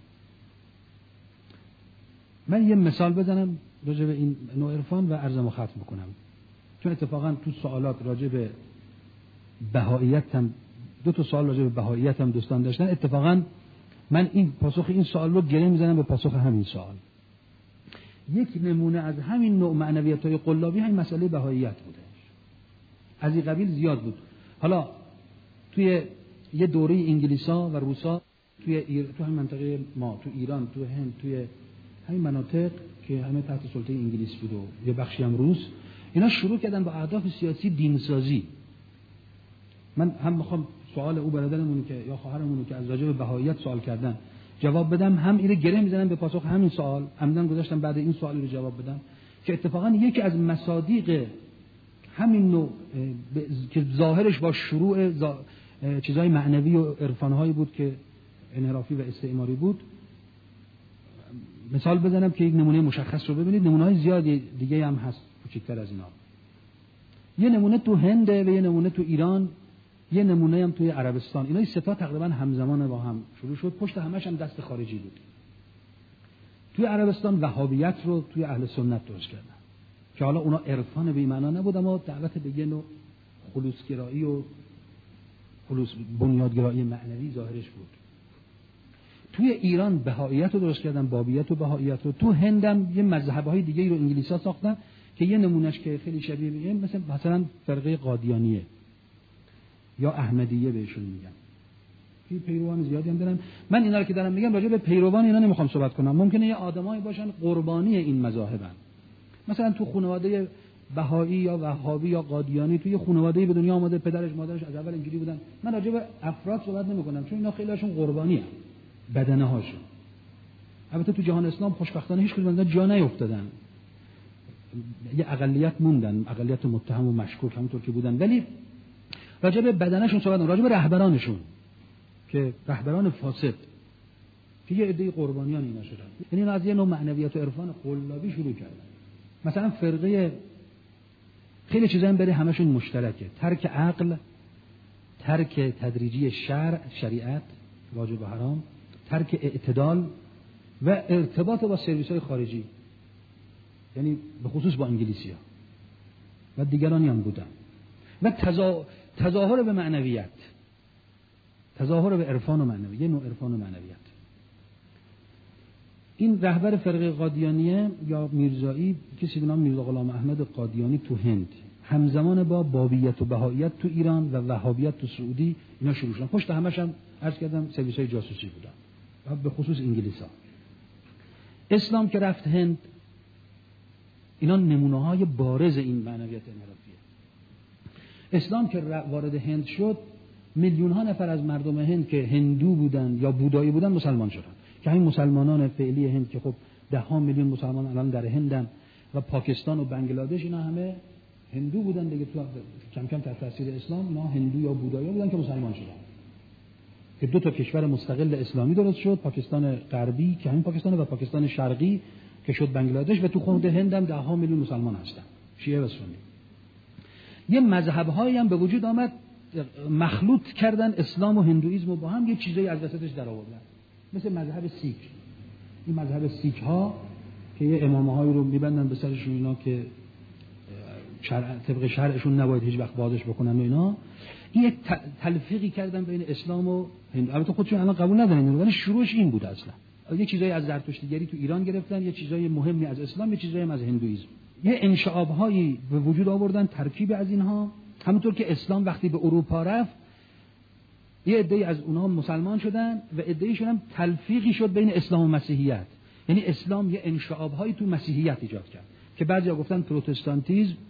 من یه مثال بزنم راجع به این نوع عرفان و عرضمو ختم بکنم، چون اتفاقا تو سوالات راجع به بهائیت هم 2 تا سوال راجع به بهائیت هم دوستان داشتن. اتفاقا من این پاسخ این سوال رو گره میزنم به پاسخ همین سوال. یک نمونه از همین نوع معنویت‌های قلابی همین مسئله بهائیت بوده، از این قبیل زیاد بود. حالا توی یه دوره انگلیسا و روسا تو همین منطقه ما، تو ایران، تو هند، توی همین مناطق که همه تحت سلطه انگلیس بود و یه بخشی هم روس، اینا شروع کردن با اهداف سیاسی دینسازی. من هم میخوام سوال او برادرمون که یا خواهرمون که از راجع به بهائیت سوال کردن جواب بدم، هم اینو گره میزنم به پاسخ همین سوال، عمدن گذاشتم بعد این سوال رو جواب بدم که اتفاقا یکی از مصادیق همین نوع که ظاهرش با شروع چیزای معنوی و عرفان‌هایی بود که انحرافی و استعماری بود. مثال بزنم که یک نمونه مشخص رو ببینید، نمونه‌های زیادی دیگه هم هست کوچکتر از اینا. یه نمونه تو هند و یه نمونه تو ایران، یه نمونه هم توی عربستان. اینا 3 تا تقریبا همزمان با هم شروع شد، پشت همش هم دست خارجی بود. توی عربستان وهابیت رو توی اهل سنت درست کردن که حالا اونا عرفان به معنا نبود، اما دعوت به یه نوع خلوصگرایی و بنیادگرایی معنوی ظاهرش بود. توی ایران بهائیت رو درست کردن، بابیت و بهائیت رو. تو هندم یه مذهب‌های دیگه رو انگلیسا ساختن که یه نمونهش که خیلی شبیه میگه مثلا فرقه قادیانیه یا احمدیه بهشون میگن، که پیروان زیادی هم دارن. من اینا رو که دارم میگم راجع به پیروان اینا نمیخوام صحبت کنم، ممکنه یه آدمایی باشن قربانی این مذاهبن. مثلا تو خانواده بهایی یا وهابی یا قادیانی توی خانواده‌ای به دنیا آمده، پدرش مادرش از اول اینجوری بودن. من راجع به افراد صحبت نمی‌کنم چون اینا خیلی‌هاشون قربانیه، بدنه هاشون. البته تو جهان اسلام خوشبختانه هیچ کدوم جا نیافتادن، یه اقلیت موندن، اقلیت متهم و مشکوک همونطور که بودن، ولی راجع به بدنشون صحبت نمی‌کنم، راجع به رهبرانشون که رهبران فاسد که یه عده قربانیان اینا شدن. یعنی اینا از یه نوع معنویت و عرفان قلابی شروع کردن. مثلا فرقه خیلی چیزا هم برای همشون مشترکه، ترک عقل، ترک تدریجی شریعت واجب و حرام، ترک اعتدال و ارتباط با سرویس‌های خارجی، یعنی به خصوص با انگلیسی‌ها و دیگرانی هم بودن، و تظاهر به معنویت، تظاهر به عرفان و معنویت، یه نوع عرفان و معنویت. این رهبر فرقه قادیانیه یا میرزایی، کسی به نام میرزا غلام احمد قادیانی تو هند، همزمان با بابیت و بهائیت تو ایران و وهابیت تو سعودی اینا شروع شدن. پشت همش هم عرض کردم سرویس‌های جاسوسی بودن و به خصوص انگلیس‌ها. اسلام که رفت هند، اینا نمونه‌های بارز این معنویت انحرافیه. اسلام که وارد هند شد، میلیون‌ها نفر از مردم هند که هندو بودن یا بودایی بودن مسلمان شدن، که همین مسلمانان فعلی هند که خب 10 میلیون مسلمان الان در هندن و پاکستان و بنگلادش، اینا همه هندو بودن دیگه، تو کم کم تحت تاثیر اسلام اینا هندو یا بودایی بودن که مسلمان شدن، که 2 تا کشور مستقل اسلامی درست شد، پاکستان غربی که همین پاکستان و پاکستان شرقی که شد بنگلادش، و تو خود هند هم 10 میلیون مسلمان هستن، شیعه و سنی. یه مذهب‌هایی هم به وجود آمد، مخلوط کردن اسلام و هندوئیسم و با هم یه چیزایی از وسطش در آوردن، مثل مذهب سیک. این مذهب سیک ها که یه امامه‌هایی رو میبندن به سرشون، اینا که طبق شرعشون نباید هیچ وقت بازش بکنن و اینا، این یک تلفیقی کردن بین اسلام و هندو. البته خودشون الان قبول ندارن، ولی شروعش این بود اصلا. یه چیزایی از زرتشتیگری تو ایران گرفتن، یه چیزای مهمی از اسلام، یه چیزایی هم از هندوئیسم. یه انشعاب‌هایی به وجود آوردن، ترکیب از اینها. همونطور که اسلام وقتی به اروپا رفت، یه عده‌ای از اونها مسلمان شدن و عده‌ایشون هم تلفیقی شد بین اسلام و مسیحیت. یعنی اسلام یه انشعاب‌هایی تو مسیحیت ایجاد کرد که بعضیا گفتن پروتستانتیسم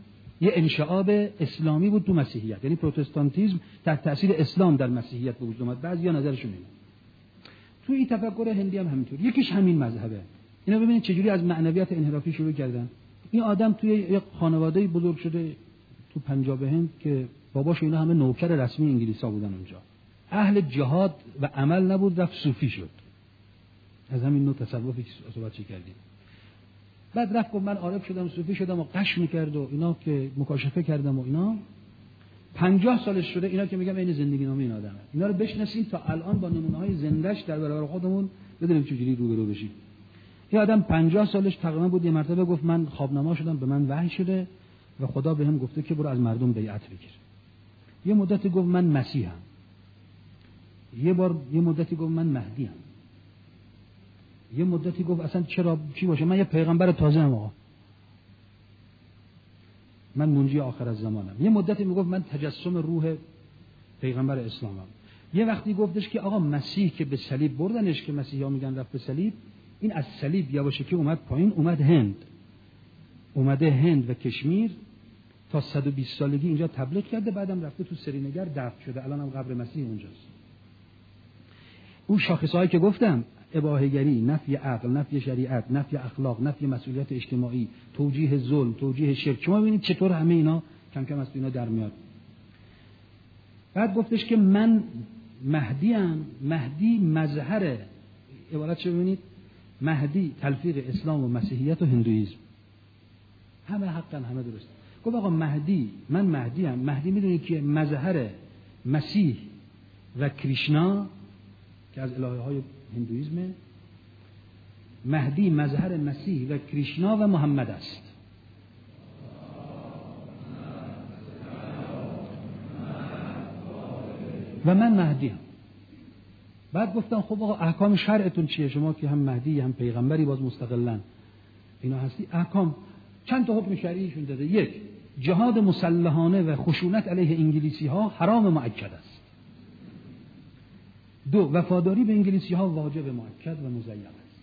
یه انشعاب اسلامی بود تو مسیحیت، یعنی پروتستانتیسم تحت تاثیر اسلام در مسیحیت به وجود اومد. بعضیا نظرشون اینه. تو این تفکر هندی هم همینطور، یکیش همین مذهبه. اینا ببینید چجوری از معنویت انحرافی شروع کردن. این آدم توی یک خانواده‌ای بزرگ شده تو پنجاب هند که باباش اینا همه نوکر رسمی انگلیسا بودن اونجا. اهل جهاد و عمل نبود، رفت صوفی شد. از همین نوع تصوفی که صحبت کردیم. بعد رفت گفت من عارف شدم، صوفی شدم و قش می‌کرد و اینا که مکاشفه کردم و اینا. 50 سالش شده اینا که میگم این زندگی نامه این آدمه. اینا رو بشناسیم تا الان با نمونه‌های زنده‌اش در برابر خودمون بدونیم چجوری روبرو بشیم. این آدم 50 سالش تقریبا بود، یه مرتبه گفت من خوابنما شدم، به من وحی شده و خدا بهم گفته که برو از مردم بیعت بگیر. یه مدتی گفت من مسیحم. یه مدتی گفت من مهدیم. یه مدتی گفت اصلا چرا چی باشه، من یه پیغمبر تازه ام آقا، من منجی آخر از زمانم. یه مدتی میگفت من تجسم روح پیغمبر اسلامم. یه وقتی گفتش که آقا مسیح که به صلیب بردنش، که مسیحا میگن رفت به صلیب، این از صلیب یواشکی اومد پایین، اومده هند و کشمیر تا 120 سالگی اینجا تبلیغ کرده، بعدم رفته تو سرینگر دفن شده، الان هم قبر مسیح اونجاست. اون شاخصهایی که گفتم، اباحه‌گری، نفی عقل، نفی شریعت، نفی اخلاق، نفی مسئولیت اجتماعی، توجیه ظلم، توجیه شرک، شما ببینید چطور همه اینا کم کم از اینا در میاد. بعد گفتش که من مهدیم. مهدی مظهر عبارت چه ببینید، مهدی تلفیق اسلام و مسیحیت و هندویسم، همه حقا همه درست. گفت آقا مهدی، من مهدیم. مهدی میدونید که مظهر مسیح و کریشنا که از الهه‌های هندویسمه، مهدی مظهر مسیح و کریشنا و محمد است. و من مهدیم. بعد گفتم خب آقا احکام شرعتون چیه؟ شما که هم مهدی هم پیغمبری باز مستقلاً اینا هستی. احکام چند تا حکم شرعیشون داده. یک، جهاد مسلحانه و خشونت علیه انگلیسی ها حرام مؤکد است. دو، وفاداری به انگلیسی ها واجب مؤکد و مزین است.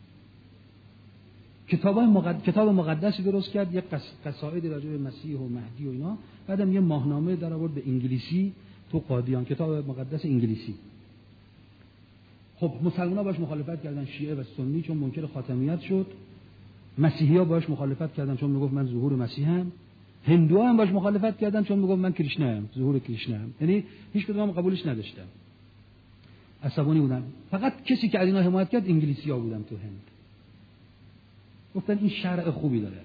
کتاب مقدسی درست کرد، یک قصائد راجع به مسیح و مهدی و اینا. بعدم یه ماهنامه در آورد به انگلیسی تو قادیان، کتاب مقدس انگلیسی. خب مسلمان‌ها باش مخالفت کردن، شیعه و سنی، چون منکر خاتمیت شد. مسیحی‌ها باش مخالفت کردن چون میگفت من ظهور مسیحم. هندوها هم باش مخالفت کردن چون میگفت من کریشناام، ظهور کریشناام. یعنی هیچ کدوم قبولش نداشتن، عصبانی بودن. فقط کسی که از اینا حمایت کرد انگلیسی‌ها بودن تو هند. گفتن این شرع خوبی داره،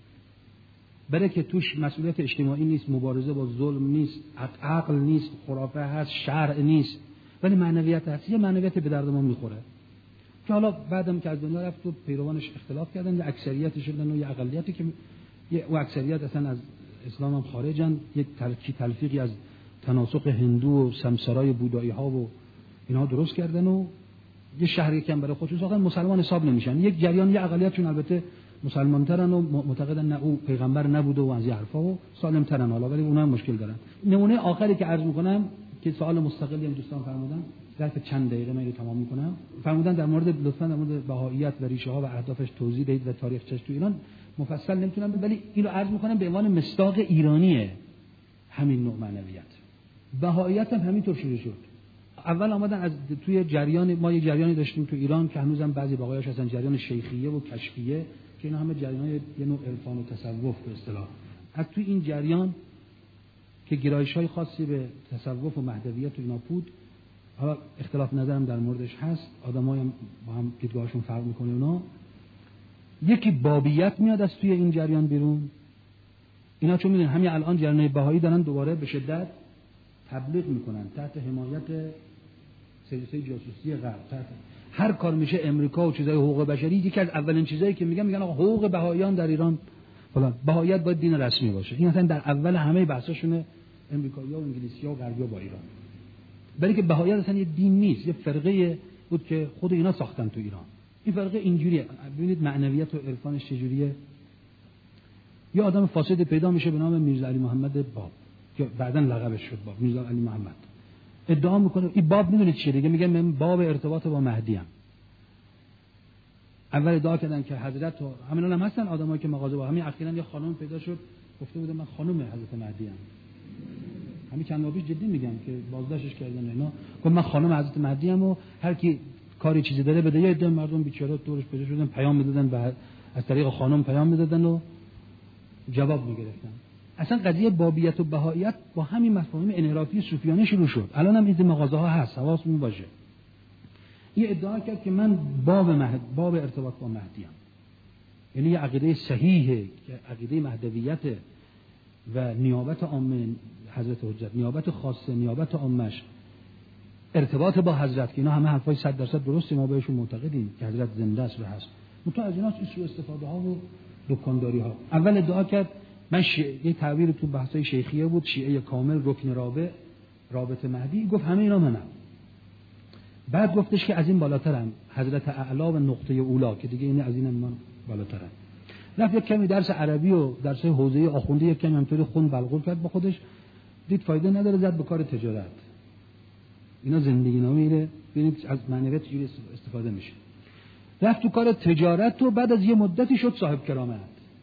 برای که توش مسئولیت اجتماعی نیست، مبارزه با ظلم نیست، عقل نیست، خرافه هست، شرع نیست، ولی معنویت هست. یه معنویت به درد ما میخوره که حالا بعدم که از دنیا رفت و پیروانش اختلاف کردن، یه اکثریتی شدن و یه اقلیتی که و اکثریت اصلا از اسلام هم خارجن. یک تلفیقی از تناسخ هندو و سمسارای بودایی ها و اینها درست کردن و یه شهری کم برای خودشون ساختن. مسلمان حساب نمیشن. یک جریان، یه اقلیت چون البته مسلمان ترن و معتقدن نه او پیغمبر نبوده و از این حرفا و سالم ترن حالا، ولی اونها هم مشکل دارن. نمونه آخری که عرض میکنم که سوال مستقلی هم دوستان فرمودن، ظرف چند دقیقه من رو تمام میکنم. فرمودن در مورد لطفاً در مورد بهائیت و ریشه ها و اهدافش توضیح بدید و تاریخچش تو ایران مفصل نمیتونم، ولی اینو عرض میکنم به عنوان مصداق ایرانیه همین نوع معنویت. بهائیت هم همینطور شروع شد. اول آمدن از توی جریان، ما یه جریانی داشتیم تو ایران که هنوزم بعضی بقایاش هستن، جریان شیخیه و کشفیه که اینا همه جریان‌های یه نوع عرفان و تصوف به اصطلاح. از توی این جریان که گرایش‌های خاصی به تصوف و مهدویت و اینا بود، حالا اختلاف نظرم در موردش هست، آدم‌ها هم با هم دیدگاهشون فرق می‌کنه. اونا یکی بابیت میاد از توی این جریان بیرون. اینا چون می‌دونن همین الان جریان بهایی دارن دوباره به شدت تبلیغ می‌کنن تحت حمایت سرویس‌های جاسوسی غرب، تحت هر کار میشه امریکا و چیزای حقوق بشری. یکی از اولین چیزایی که میگن آقا حقوق بهاییان در ایران فلان، بهاییت باید دین رسمی باشه. این اصلا در اول همه بحثاشونه امریکایی‌ها و انگلیسی‌ها و غربی‌ها با ایران. برای که بهاییت اصلا یه دین نیست، یه فرقه بود که خود اینا ساختن تو ایران. این فرقه اینجوریه. ببینید معنویت و عرفانش چجوریه. یه آدم فاسد پیدا میشه به نام میرزا علی محمد باب که بعداً لقبش شد باب، میرزا علی محمد. ادعا میکنه این باب میدونید چیه دیگه، میگه من باب ارتباط با مهدی ام. اول ادعا کردن که حضرت و همین هم هستن آدمایی که مغازه با همین. اخیراً یه خانم پیدا شد گفته بوده من خانم حضرت مهدی ام. همین چند ماه پیش جدی میگم که بازداشتش کردن اینا، گفت من خانم حضرت مهدی ام و هر کی کاری چیزی داره بده. یه عده مردم بیچاره دورش پیدا شدن پیام میدادن و از طریق خانم پیام میدادن و جواب میگرفتن. اصلا قضیه بابیت و بهائیت با همین مفاهیم انحرافی صوفیانه شروع شد. الان هم این مغازه ها هست، حواستون باشه. این ادعا کرد که من باب ارتباط با مهدی ام. یعنی یه عقیده صحیحه که عقیده مهدویت و نیابت عامه حضرت حجت، نیابت خاصه، نیابت عامش، ارتباط با حضرت، که اینا همه حرفای 100% درسته، ما بهشون معتقدیم که حضرت زنده است و هست. منتها از اینا سوء استفاده ها و دکانداری ها. اول ادعا کرد من یه تعبیر تو بحثای شیخیه بود، شیعه کامل، رکن رابطه مهدی، گفت همه اینا منم. بعد گفتش که از این بالاترم، حضرت اعلی و نقطه اولا، که دیگه این از این من بالاترم. رفت یک کمی درس عربی و درس حوزه آخوندی یک کمی همطوری خون بلغور کرد با خودش، دید فایده نداره، زد به کار تجارت. اینا زندگی نامه میره، ببینید از معنویت چجوری استفاده میشه. رفت تو کار تجارت و بعد از یه مدتی شد صاحب کرامت،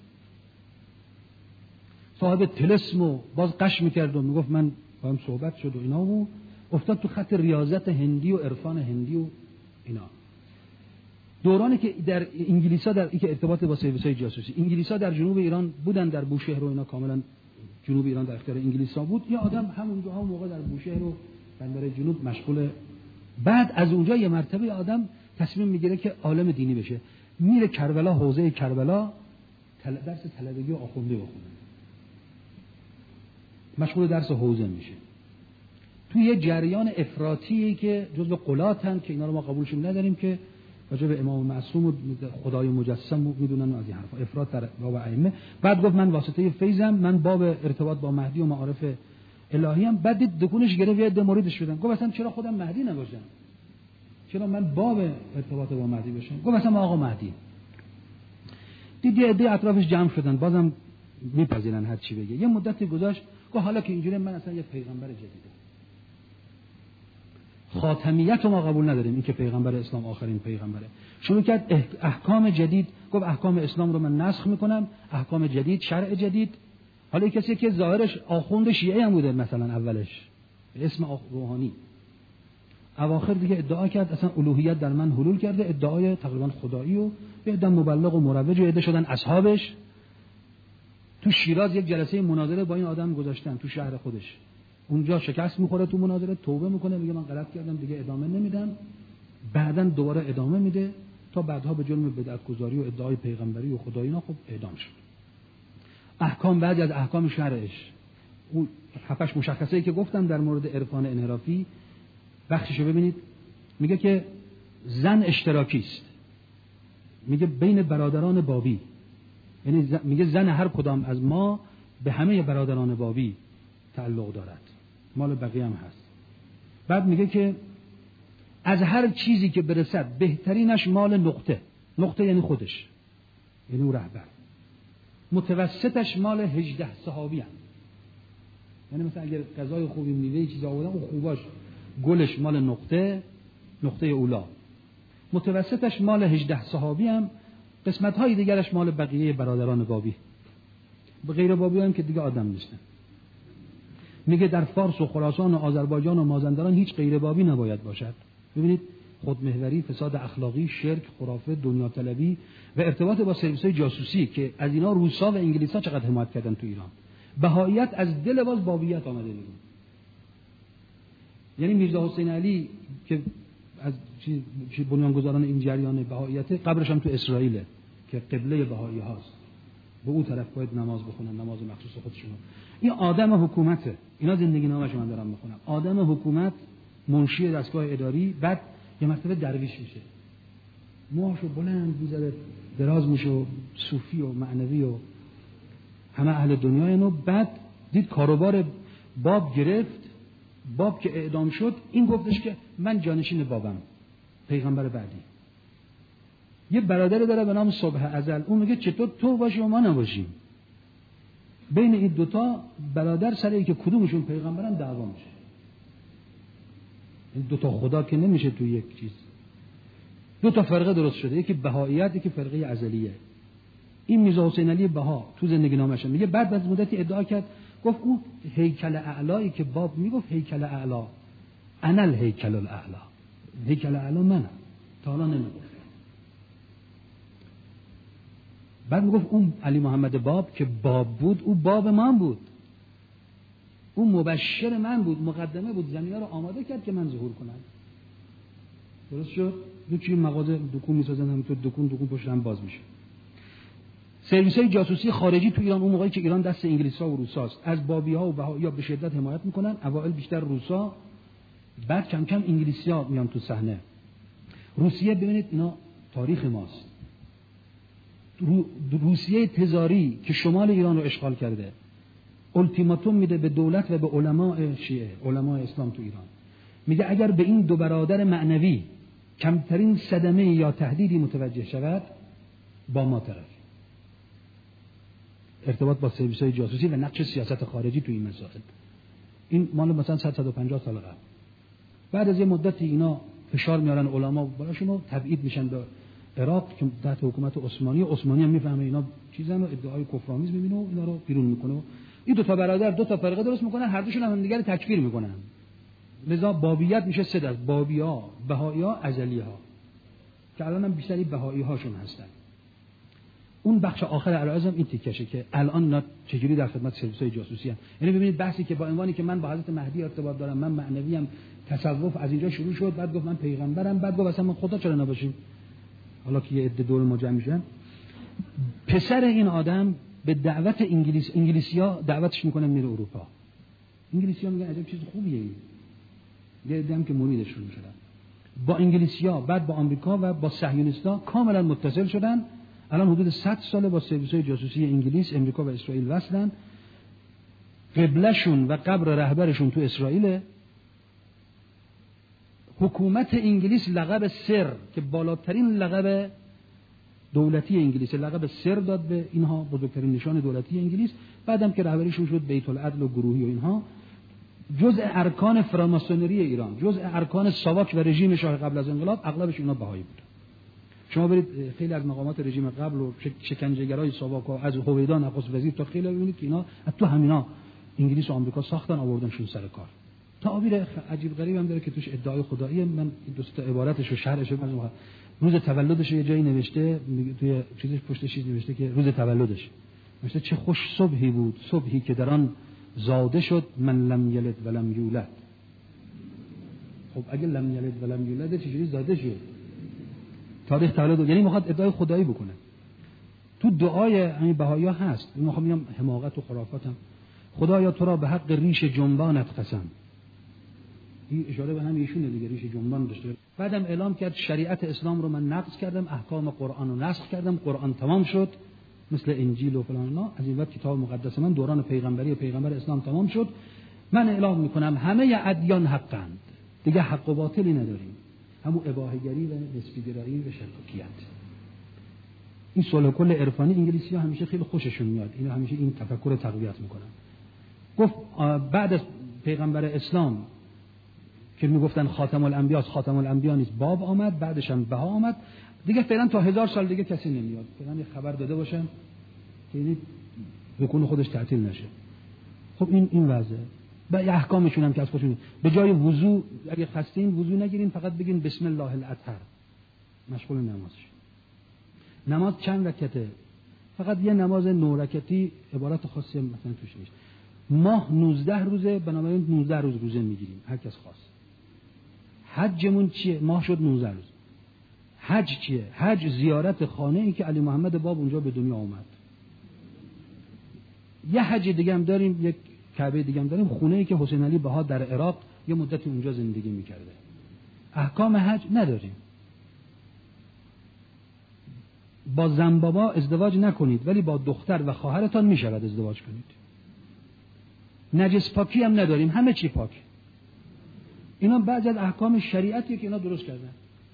صاحب طلسم، و باز قش میکرد و میگفت من با هم صحبت شد و اینا، و افتاد تو خط ریاضت هندی و عرفان هندی و اینا. دورانی که در انگلیسا در این که ارتباط با سرویس‌های جاسوسی، انگلیسا در جنوب ایران بودن، در بوشهر و اینا، کاملا جنوب ایران در اختیار انگلیسا بود. یه آدم همونجا هم موقع در بوشهر و بندر جنوب مشغول، بعد از اونجا یه مرتبه آدم تصمیم میگیره که عالم دینی بشه، میره کربلا، حوزه کربلا، درس طلبگی و آخوندی بخونه، مشغول درس حوزه میشه. توی یه جریان افراطی که جزء قلاتن که اینا رو ما قبولشون نداریم، که راجع به امام معصوم و خدای مجسم میدونن از این حرفا، افراط در باب ائمه. بعد گفت من واسطه فیضم، من باب ارتباط با مهدی و معارف الهی ام. بعد دید دکونش گرفت، یه عده مریدش شدن. گفت اصلا چرا خودم مهدی نباشم، چرا من باب ارتباط با مهدی باشم؟ گفت اصلا ما آقا مهدی. دید یه عده اطرافش جمع شدن، بازم میپذیرن هر چی بگه. یه مدتی گذشت، گفت حالا که اینجوری من اصلا یه پیغمبر جدیدم، خاتمیت رو ما قبول نداریم، این که پیغمبر اسلام آخرین پیغمبره. شروع کرد احکام جدید، گفت احکام اسلام رو من نسخ میکنم، احکام جدید، شرع جدید. حالا کسی که ظاهرش آخوند شیعه هم بوده مثلا اولش، اسم روحانی، اواخر دیگه ادعا کرد اصلا الوهیت در من حلول کرده، ادعای تقریبا خدایی، و یه دم مبلغ و مروج، و شدن اصحابش. تو شیراز یک جلسه مناظره با این آدم گذاشتن تو شهر خودش، اونجا شکست میخوره تو مناظره، توبه میکنه، میگه من غلط کردم دیگه ادامه نمیدم. بعداً دوباره ادامه میده تا بعدها به جرم بدعت‌گذاری و ادعای پیغمبری و خدایینا خب اعدام شد. احکام بعد از احکام شرعش، اون هفتش مشخصه‌ای که گفتم در مورد عرفان انحرافی، بخششو ببینید. میگه که زن اشتراکی است، میگه بین برادران بابی، یعنی میگه زن هر کدام از ما به همه برادران بابی تعلق دارد، مال بقیه هم هست. بعد میگه که از هر چیزی که برسد بهترینش مال نقطه یعنی خودش، یعنی او رهبر، متوسطش مال 18 صحابی هم. یعنی مثلا اگر غذای خوبی میوه چیزا آوردن، اون خوباش گلش مال نقطه اولا، متوسطش مال 18 صحابی هم، قسمت های دیگرش مال بقیه برادران بابی. به غیر بابی هم که دیگه آدم نیستن. میگه در فارس و خراسان و آذربایجان و مازندران هیچ غیر بابی نباید باشد. ببینید خودمحوری، فساد اخلاقی، شرک، خرافه، دنیا طلبی و ارتباط با سرویس‌های جاسوسی که از اینا روسا و انگلیسا چقدر حمایت کردن تو ایران. بهائیت از دل باز بابیت آمده بیرون. یعنی میرزا حسین علی که از بنیانگذاران این جریان بهائیت، قبرش هم تو اسرائیل که قبله بهایی هاست، به اون طرف باید نماز بخونن، نماز مخصوص خودشون. این آدم حکومته، اینا زندگی نامه‌شو من دارم میخونم. آدم حکومت، منشی دستگاه اداری، بعد یه مرتبه درویش میشه، موهاشو بلند میذاره، دراز میشه، و صوفی و معنوی و همه اهل دنیا اینو. بعد دید کاروبار باب گرفت، باب که اعدام شد، این گفتش که من جانشین بابم، پیغمبر بعدی. یه برادر داره به نام صبح ازل، اون میگه چطور تو باشی و ما نباشیم؟ بین این دوتا برادر سر اینکه کدومشون پیغمبرن دعوا میشه. این دوتا خدا که نمیشه تو یک چیز. دوتا فرقه درست شده، یکی بهائیت، یکی فرقه ازلیه. این میرزا حسین علی بها تو زندگی نامش میگه بعد از مدتی ادعا کرد، گفت اون هیکل اعلایی که باب میگفت هیکل اعلا، انا الهیکل الاعلا، هیکل اعلا منم، تا حالا نمیگفت. بعد میگفت اون علی محمد باب که باب بود، او باب من بود، اون مبشر من بود، مقدمه بود، زمینه رو آماده کرد که من ظهور کنم. درست شد؟ دو چی مغازه دکون میسازن، همینطور دکون پشت هم باز میشه. سرویس‌های جاسوسی خارجی تو ایران اون موقعی که ایران دست انگلیس‌ها و روساست، از بابی‌ها و بهائی‌ها به شدت حمایت میکنن. اوایل بیشتر روسا، بعد کم کم انگلیسی‌ها میان تو صحنه. روسیه ببینید اینا تاریخ ماست. روسیه تزاری که شمال ایران رو اشغال کرده، التیماتوم میده به دولت و به علماء شیعه، علماء اسلام تو ایران. میگه اگر به این دو برادر معنوی کمترین صدمه یا تهدیدی متوجه شود، با ما طرف. ارتباط با سرویس‌های جاسوسی و نقش سیاست خارجی تو این مسائل. این مال مثلا 150 سال قبل. بعد از یه مدتی اینا فشار میارن علما براشون و تبعید میشن به عراق که تحت حکومت عثمانی هم میفهمه اینا چیزن و ادعای کفرآمیز میبینه و اینا رو بیرون میکنه. این دو تا برادر دو تا فرقه درست میکنن، هر دوشون هم دیگه رو تکفیر میکنن. لذا بابیت میشه سه دست: بابی‌ها، بهائی‌ها، ازلی‌ها، که الان هم بیشتری بهائی‌هاشون هستن. اون بخش آخر عرایزم این تیکشه که الان اینا چجوری در خدمت سرویس‌های جاسوسی هستن. یعنی ببینید بحثی که با عنوانی که من با حضرت مهدی ارتباط دارم، من معنویم، تصوف از اینجا شروع شد، بعد گفت من پیغمبرم، بعد گفت اصلا من خدا چرا نباشیم. حالا که یه عده دور ما جمع میشن، پسر این آدم به دعوت انگلیسی‌ها دعوتش میکنن میره اروپا. انگلیسی‌ها میگن عجب چیز خوبیه این. یه عده هم که مریدشون میشدن. با انگلیسی‌ها، بعد با آمریکا و با صهیونیست‌ها کاملا متصل شدن. الان حدود 100 ساله با سرویس‌های جاسوسی انگلیس، امریکا و اسرائیل وصلن. قبلهشون و قبر رهبرشون تو اسرائیل. حکومت انگلیس لقب سر که بالاترین لقب دولتی انگلیس، لقب سر داد به اینها، بزرگترین نشان دولتی انگلیس. بعدم که رهبریشون شد بیت العدل و گروهی و اینها، جزء ارکان فراماسونری ایران، جزء ارکان ساواک و رژیم شاه قبل از انقلاب، اغلبش اینا بهایی بود. شما برید خیلی از مقامات رژیم قبل و شکنجهگرای ساواک از هویدا نخست وزیر تا خیلی ببینید که اینا تو همینا انگلیس و آمریکا ساختن آوردنشون سر کار. تعبیر عجیب غریب هم داره که توش ادعای خداییه. من دو تا عبارتش و شرحش رو، روز تولدش یه جایی نوشته، توی چیزش پشت چیز نوشته که روز تولدش نوشته چه خوش صبحی بود، صبحی که در آن زاده شد من لم یلد ولم یولد. خب اگه لم یلد ولم یولد چجوری زاده شد؟ تاریخ تولد، یعنی میخواد ادعای خدایی بکنه. تو دعای همین بهائی‌ها هست، میگم حماقت و خرافات هم. خدایا تو را به حق ریش جنبانت قسم. این اشاره به هم ایشونه دیگه، ریش جنبان داشته. بعدم اعلام کرد شریعت اسلام رو من نقض کردم، احکام قرآن رو نسخ کردم، قرآن تمام شد مثل انجیل و فلان اینا. از این وقت کتاب مقدس من دوران پیغمبری پیغمبر اسلام تمام شد. من اعلام میکنم همه ادیان حقند، دیگه حق و باطلی نداریم، همون اباحه‌گری و نسبی‌گرایی و شکاکیت. این صلح کل عرفانی انگلیسی‌ها همیشه خیلی خوششون میاد، اینا همیشه این تفکر رو تقویت میکنن. گفت بعد از پیغمبر اسلام که میگفتن خاتم الانبیاء، خاتم الانبیاء نیست، باب آمد، بعدش هم بها آمد، دیگه فعلا تا 1000 سال دیگه کسی نمیاد. فعلا یه خبر داده باشن که این رکون خودش تعطیل نشه. خب این وضعه. و احکامشون هم که از خودشون، به جای وضو اگه خستین وضو نگیرین، فقط بگین بسم الله الاطهر، مشغول نمازش. نماز چند رکعته؟ فقط یه نماز 9 رکعتی، عبارت خاصی مثلا توش نیست. ماه 19 روزه، بنابراین 19 روز روزه میگیریم هر کس خواست. حجمون چیه؟ ماه شد 19 روز. حج چیه؟ حج زیارت خانه ای که علی محمد باب اونجا به دنیا آمد. یه حج دیگه هم داریم، یک کعبه دیگه هم داریم، خونه ای که حسین علی بها در عراق یه مدتی اونجا زندگی میکرده. احکام حج نداریم. با زنبابا ازدواج نکنید، ولی با دختر و خواهرتان میشود ازدواج کنید. نجس پاکی هم نداریم، همه چی پاک. اینا بعضی از احکام شریعتیه که اینا درست کردن.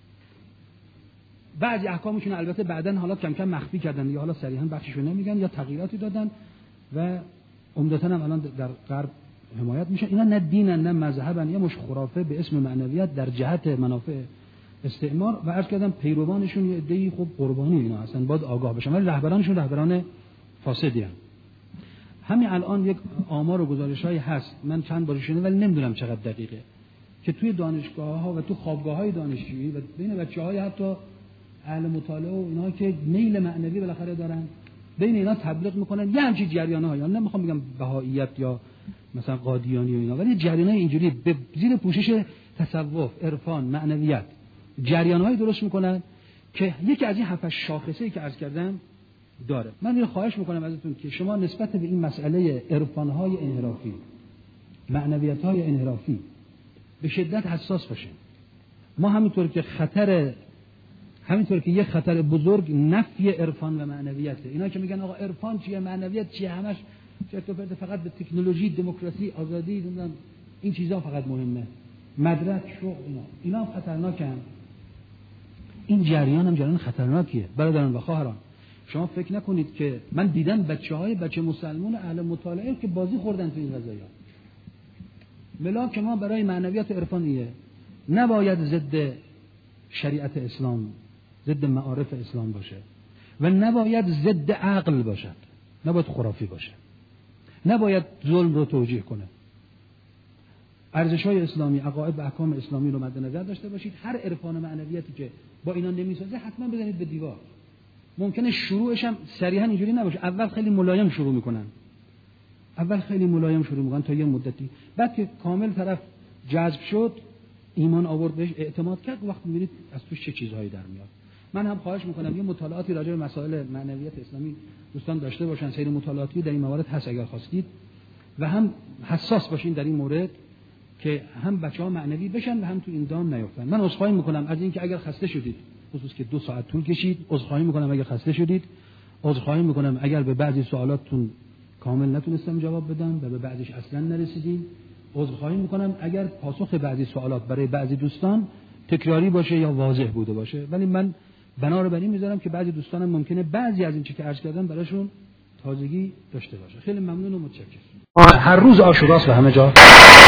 بعضی احکامشون البته بعدن حالا کم کم مخفی کردن، یا حالا صریحا بخششو نمیگن یا تغییراتی دادن و عمدتاً هم الان در غرب حمایت میشه. اینا نه دینن نه مذهبن، یه مش خرافه به اسم معنویت در جهت منافع استعمار و عرض کردم پیروانشون یه عده‌ای خب قربانی اینا هستن، باید آگاه بشن، ولی رهبرانشون رهبران فاسدی هستن. همین الان یک آمار و گزارش‌هایی هست، من چند بار شنیدم ولی نمیدونم چقدر دقیقه، که توی دانشگاه‌ها و تو خوابگاه‌های دانشجویی و بین بچه‌های حتی اهل مطالعه و اینا که میل معنوی بالاخره دارن، بین اینا تبلیغ میکنن یه همچین جریان‌ها، یا نمیخوام بگم بهائیت یا مثلا قادیانی و اینا، ولی جریان‌های اینجوری به زیر پوشش تصوف، عرفان، معنویت جریان‌هایی درست میکنن که یکی از این 7 شاخصه‌ای که عرض کردم داره. من اینو خواهش میکنم ازتون که شما نسبت به این مسئله عرفان‌های انحرافی، معنویت‌های انحرافی به شدت حساس باشین. ما همینطور که یه خطر بزرگ نفی عرفان و معنویته. اینا که میگن آقا عرفان چیه، معنویت چیه، همش چرت و پرت، فقط به تکنولوژی، دموکراسی، آزادی، نمیدونم این چیزا فقط مهمه، مدرک، شغل، اینا خطرناکن. این جریان هم جریان خطرناکیه برادران و خواهران. شما فکر نکنید که من دیدم بچه مسلمان اهل مطالعه که بازی خوردن تو این قضايا. ملاک ما برای معنویت عرفانیه، نباید ضد شریعت اسلام، ضد معارف اسلام باشه و نباید ضد عقل باشد، نباید خرافی باشه، نباید ظلم رو توجیه کنه. ارزش‌های اسلامی، عقاید و احکام اسلامی رو مد نظر داشته باشید. هر عرفان و معنویتی که با اینا نمیسازه حتما بزنید به دیوار. ممکنه شروعش هم صریحا اینجوری نباشه، اول خیلی ملایم شروع میکنن، تا یه مدتی، بعد که کامل طرف جذب شد، ایمان آورد بهش، اعتماد کرد، وقت می‌بینید از توش چه چیزهایی در میاد. من هم خواهش میکنم یه مطالعاتی راجع به مسائل معنویت اسلامی دوستان داشته باشن، سیر مطالعاتی در این موارد هست اگر خواستید، و هم حساس باشین در این مورد که هم بچه‌ها معنوی بشن و هم تو این دام نیفتن. من عذرخواهی میکنم از اینکه اگر خسته شدید، خصوص که 2 ساعت طول کشید، عذرخواهی میکنم اگر خسته شدید، عذرخواهی میکنم اگر به بعضی سوالاتتون کامل نتونستم جواب بدم و به بعضیش اصلا نرسیدیم، عذرخواهی میکنم اگر پاسخ بعضی سوالات برای بعضی دوستان تکراری باشه یا واضح بوده باشه، ولی من بنا رو بر این میذارم که بعضی دوستانم ممکنه بعضی از این چیزی که عرض کردم براشون تازگی داشته باشه. خیلی ممنون و متشکرم. هر روز عاشوراست و همه جا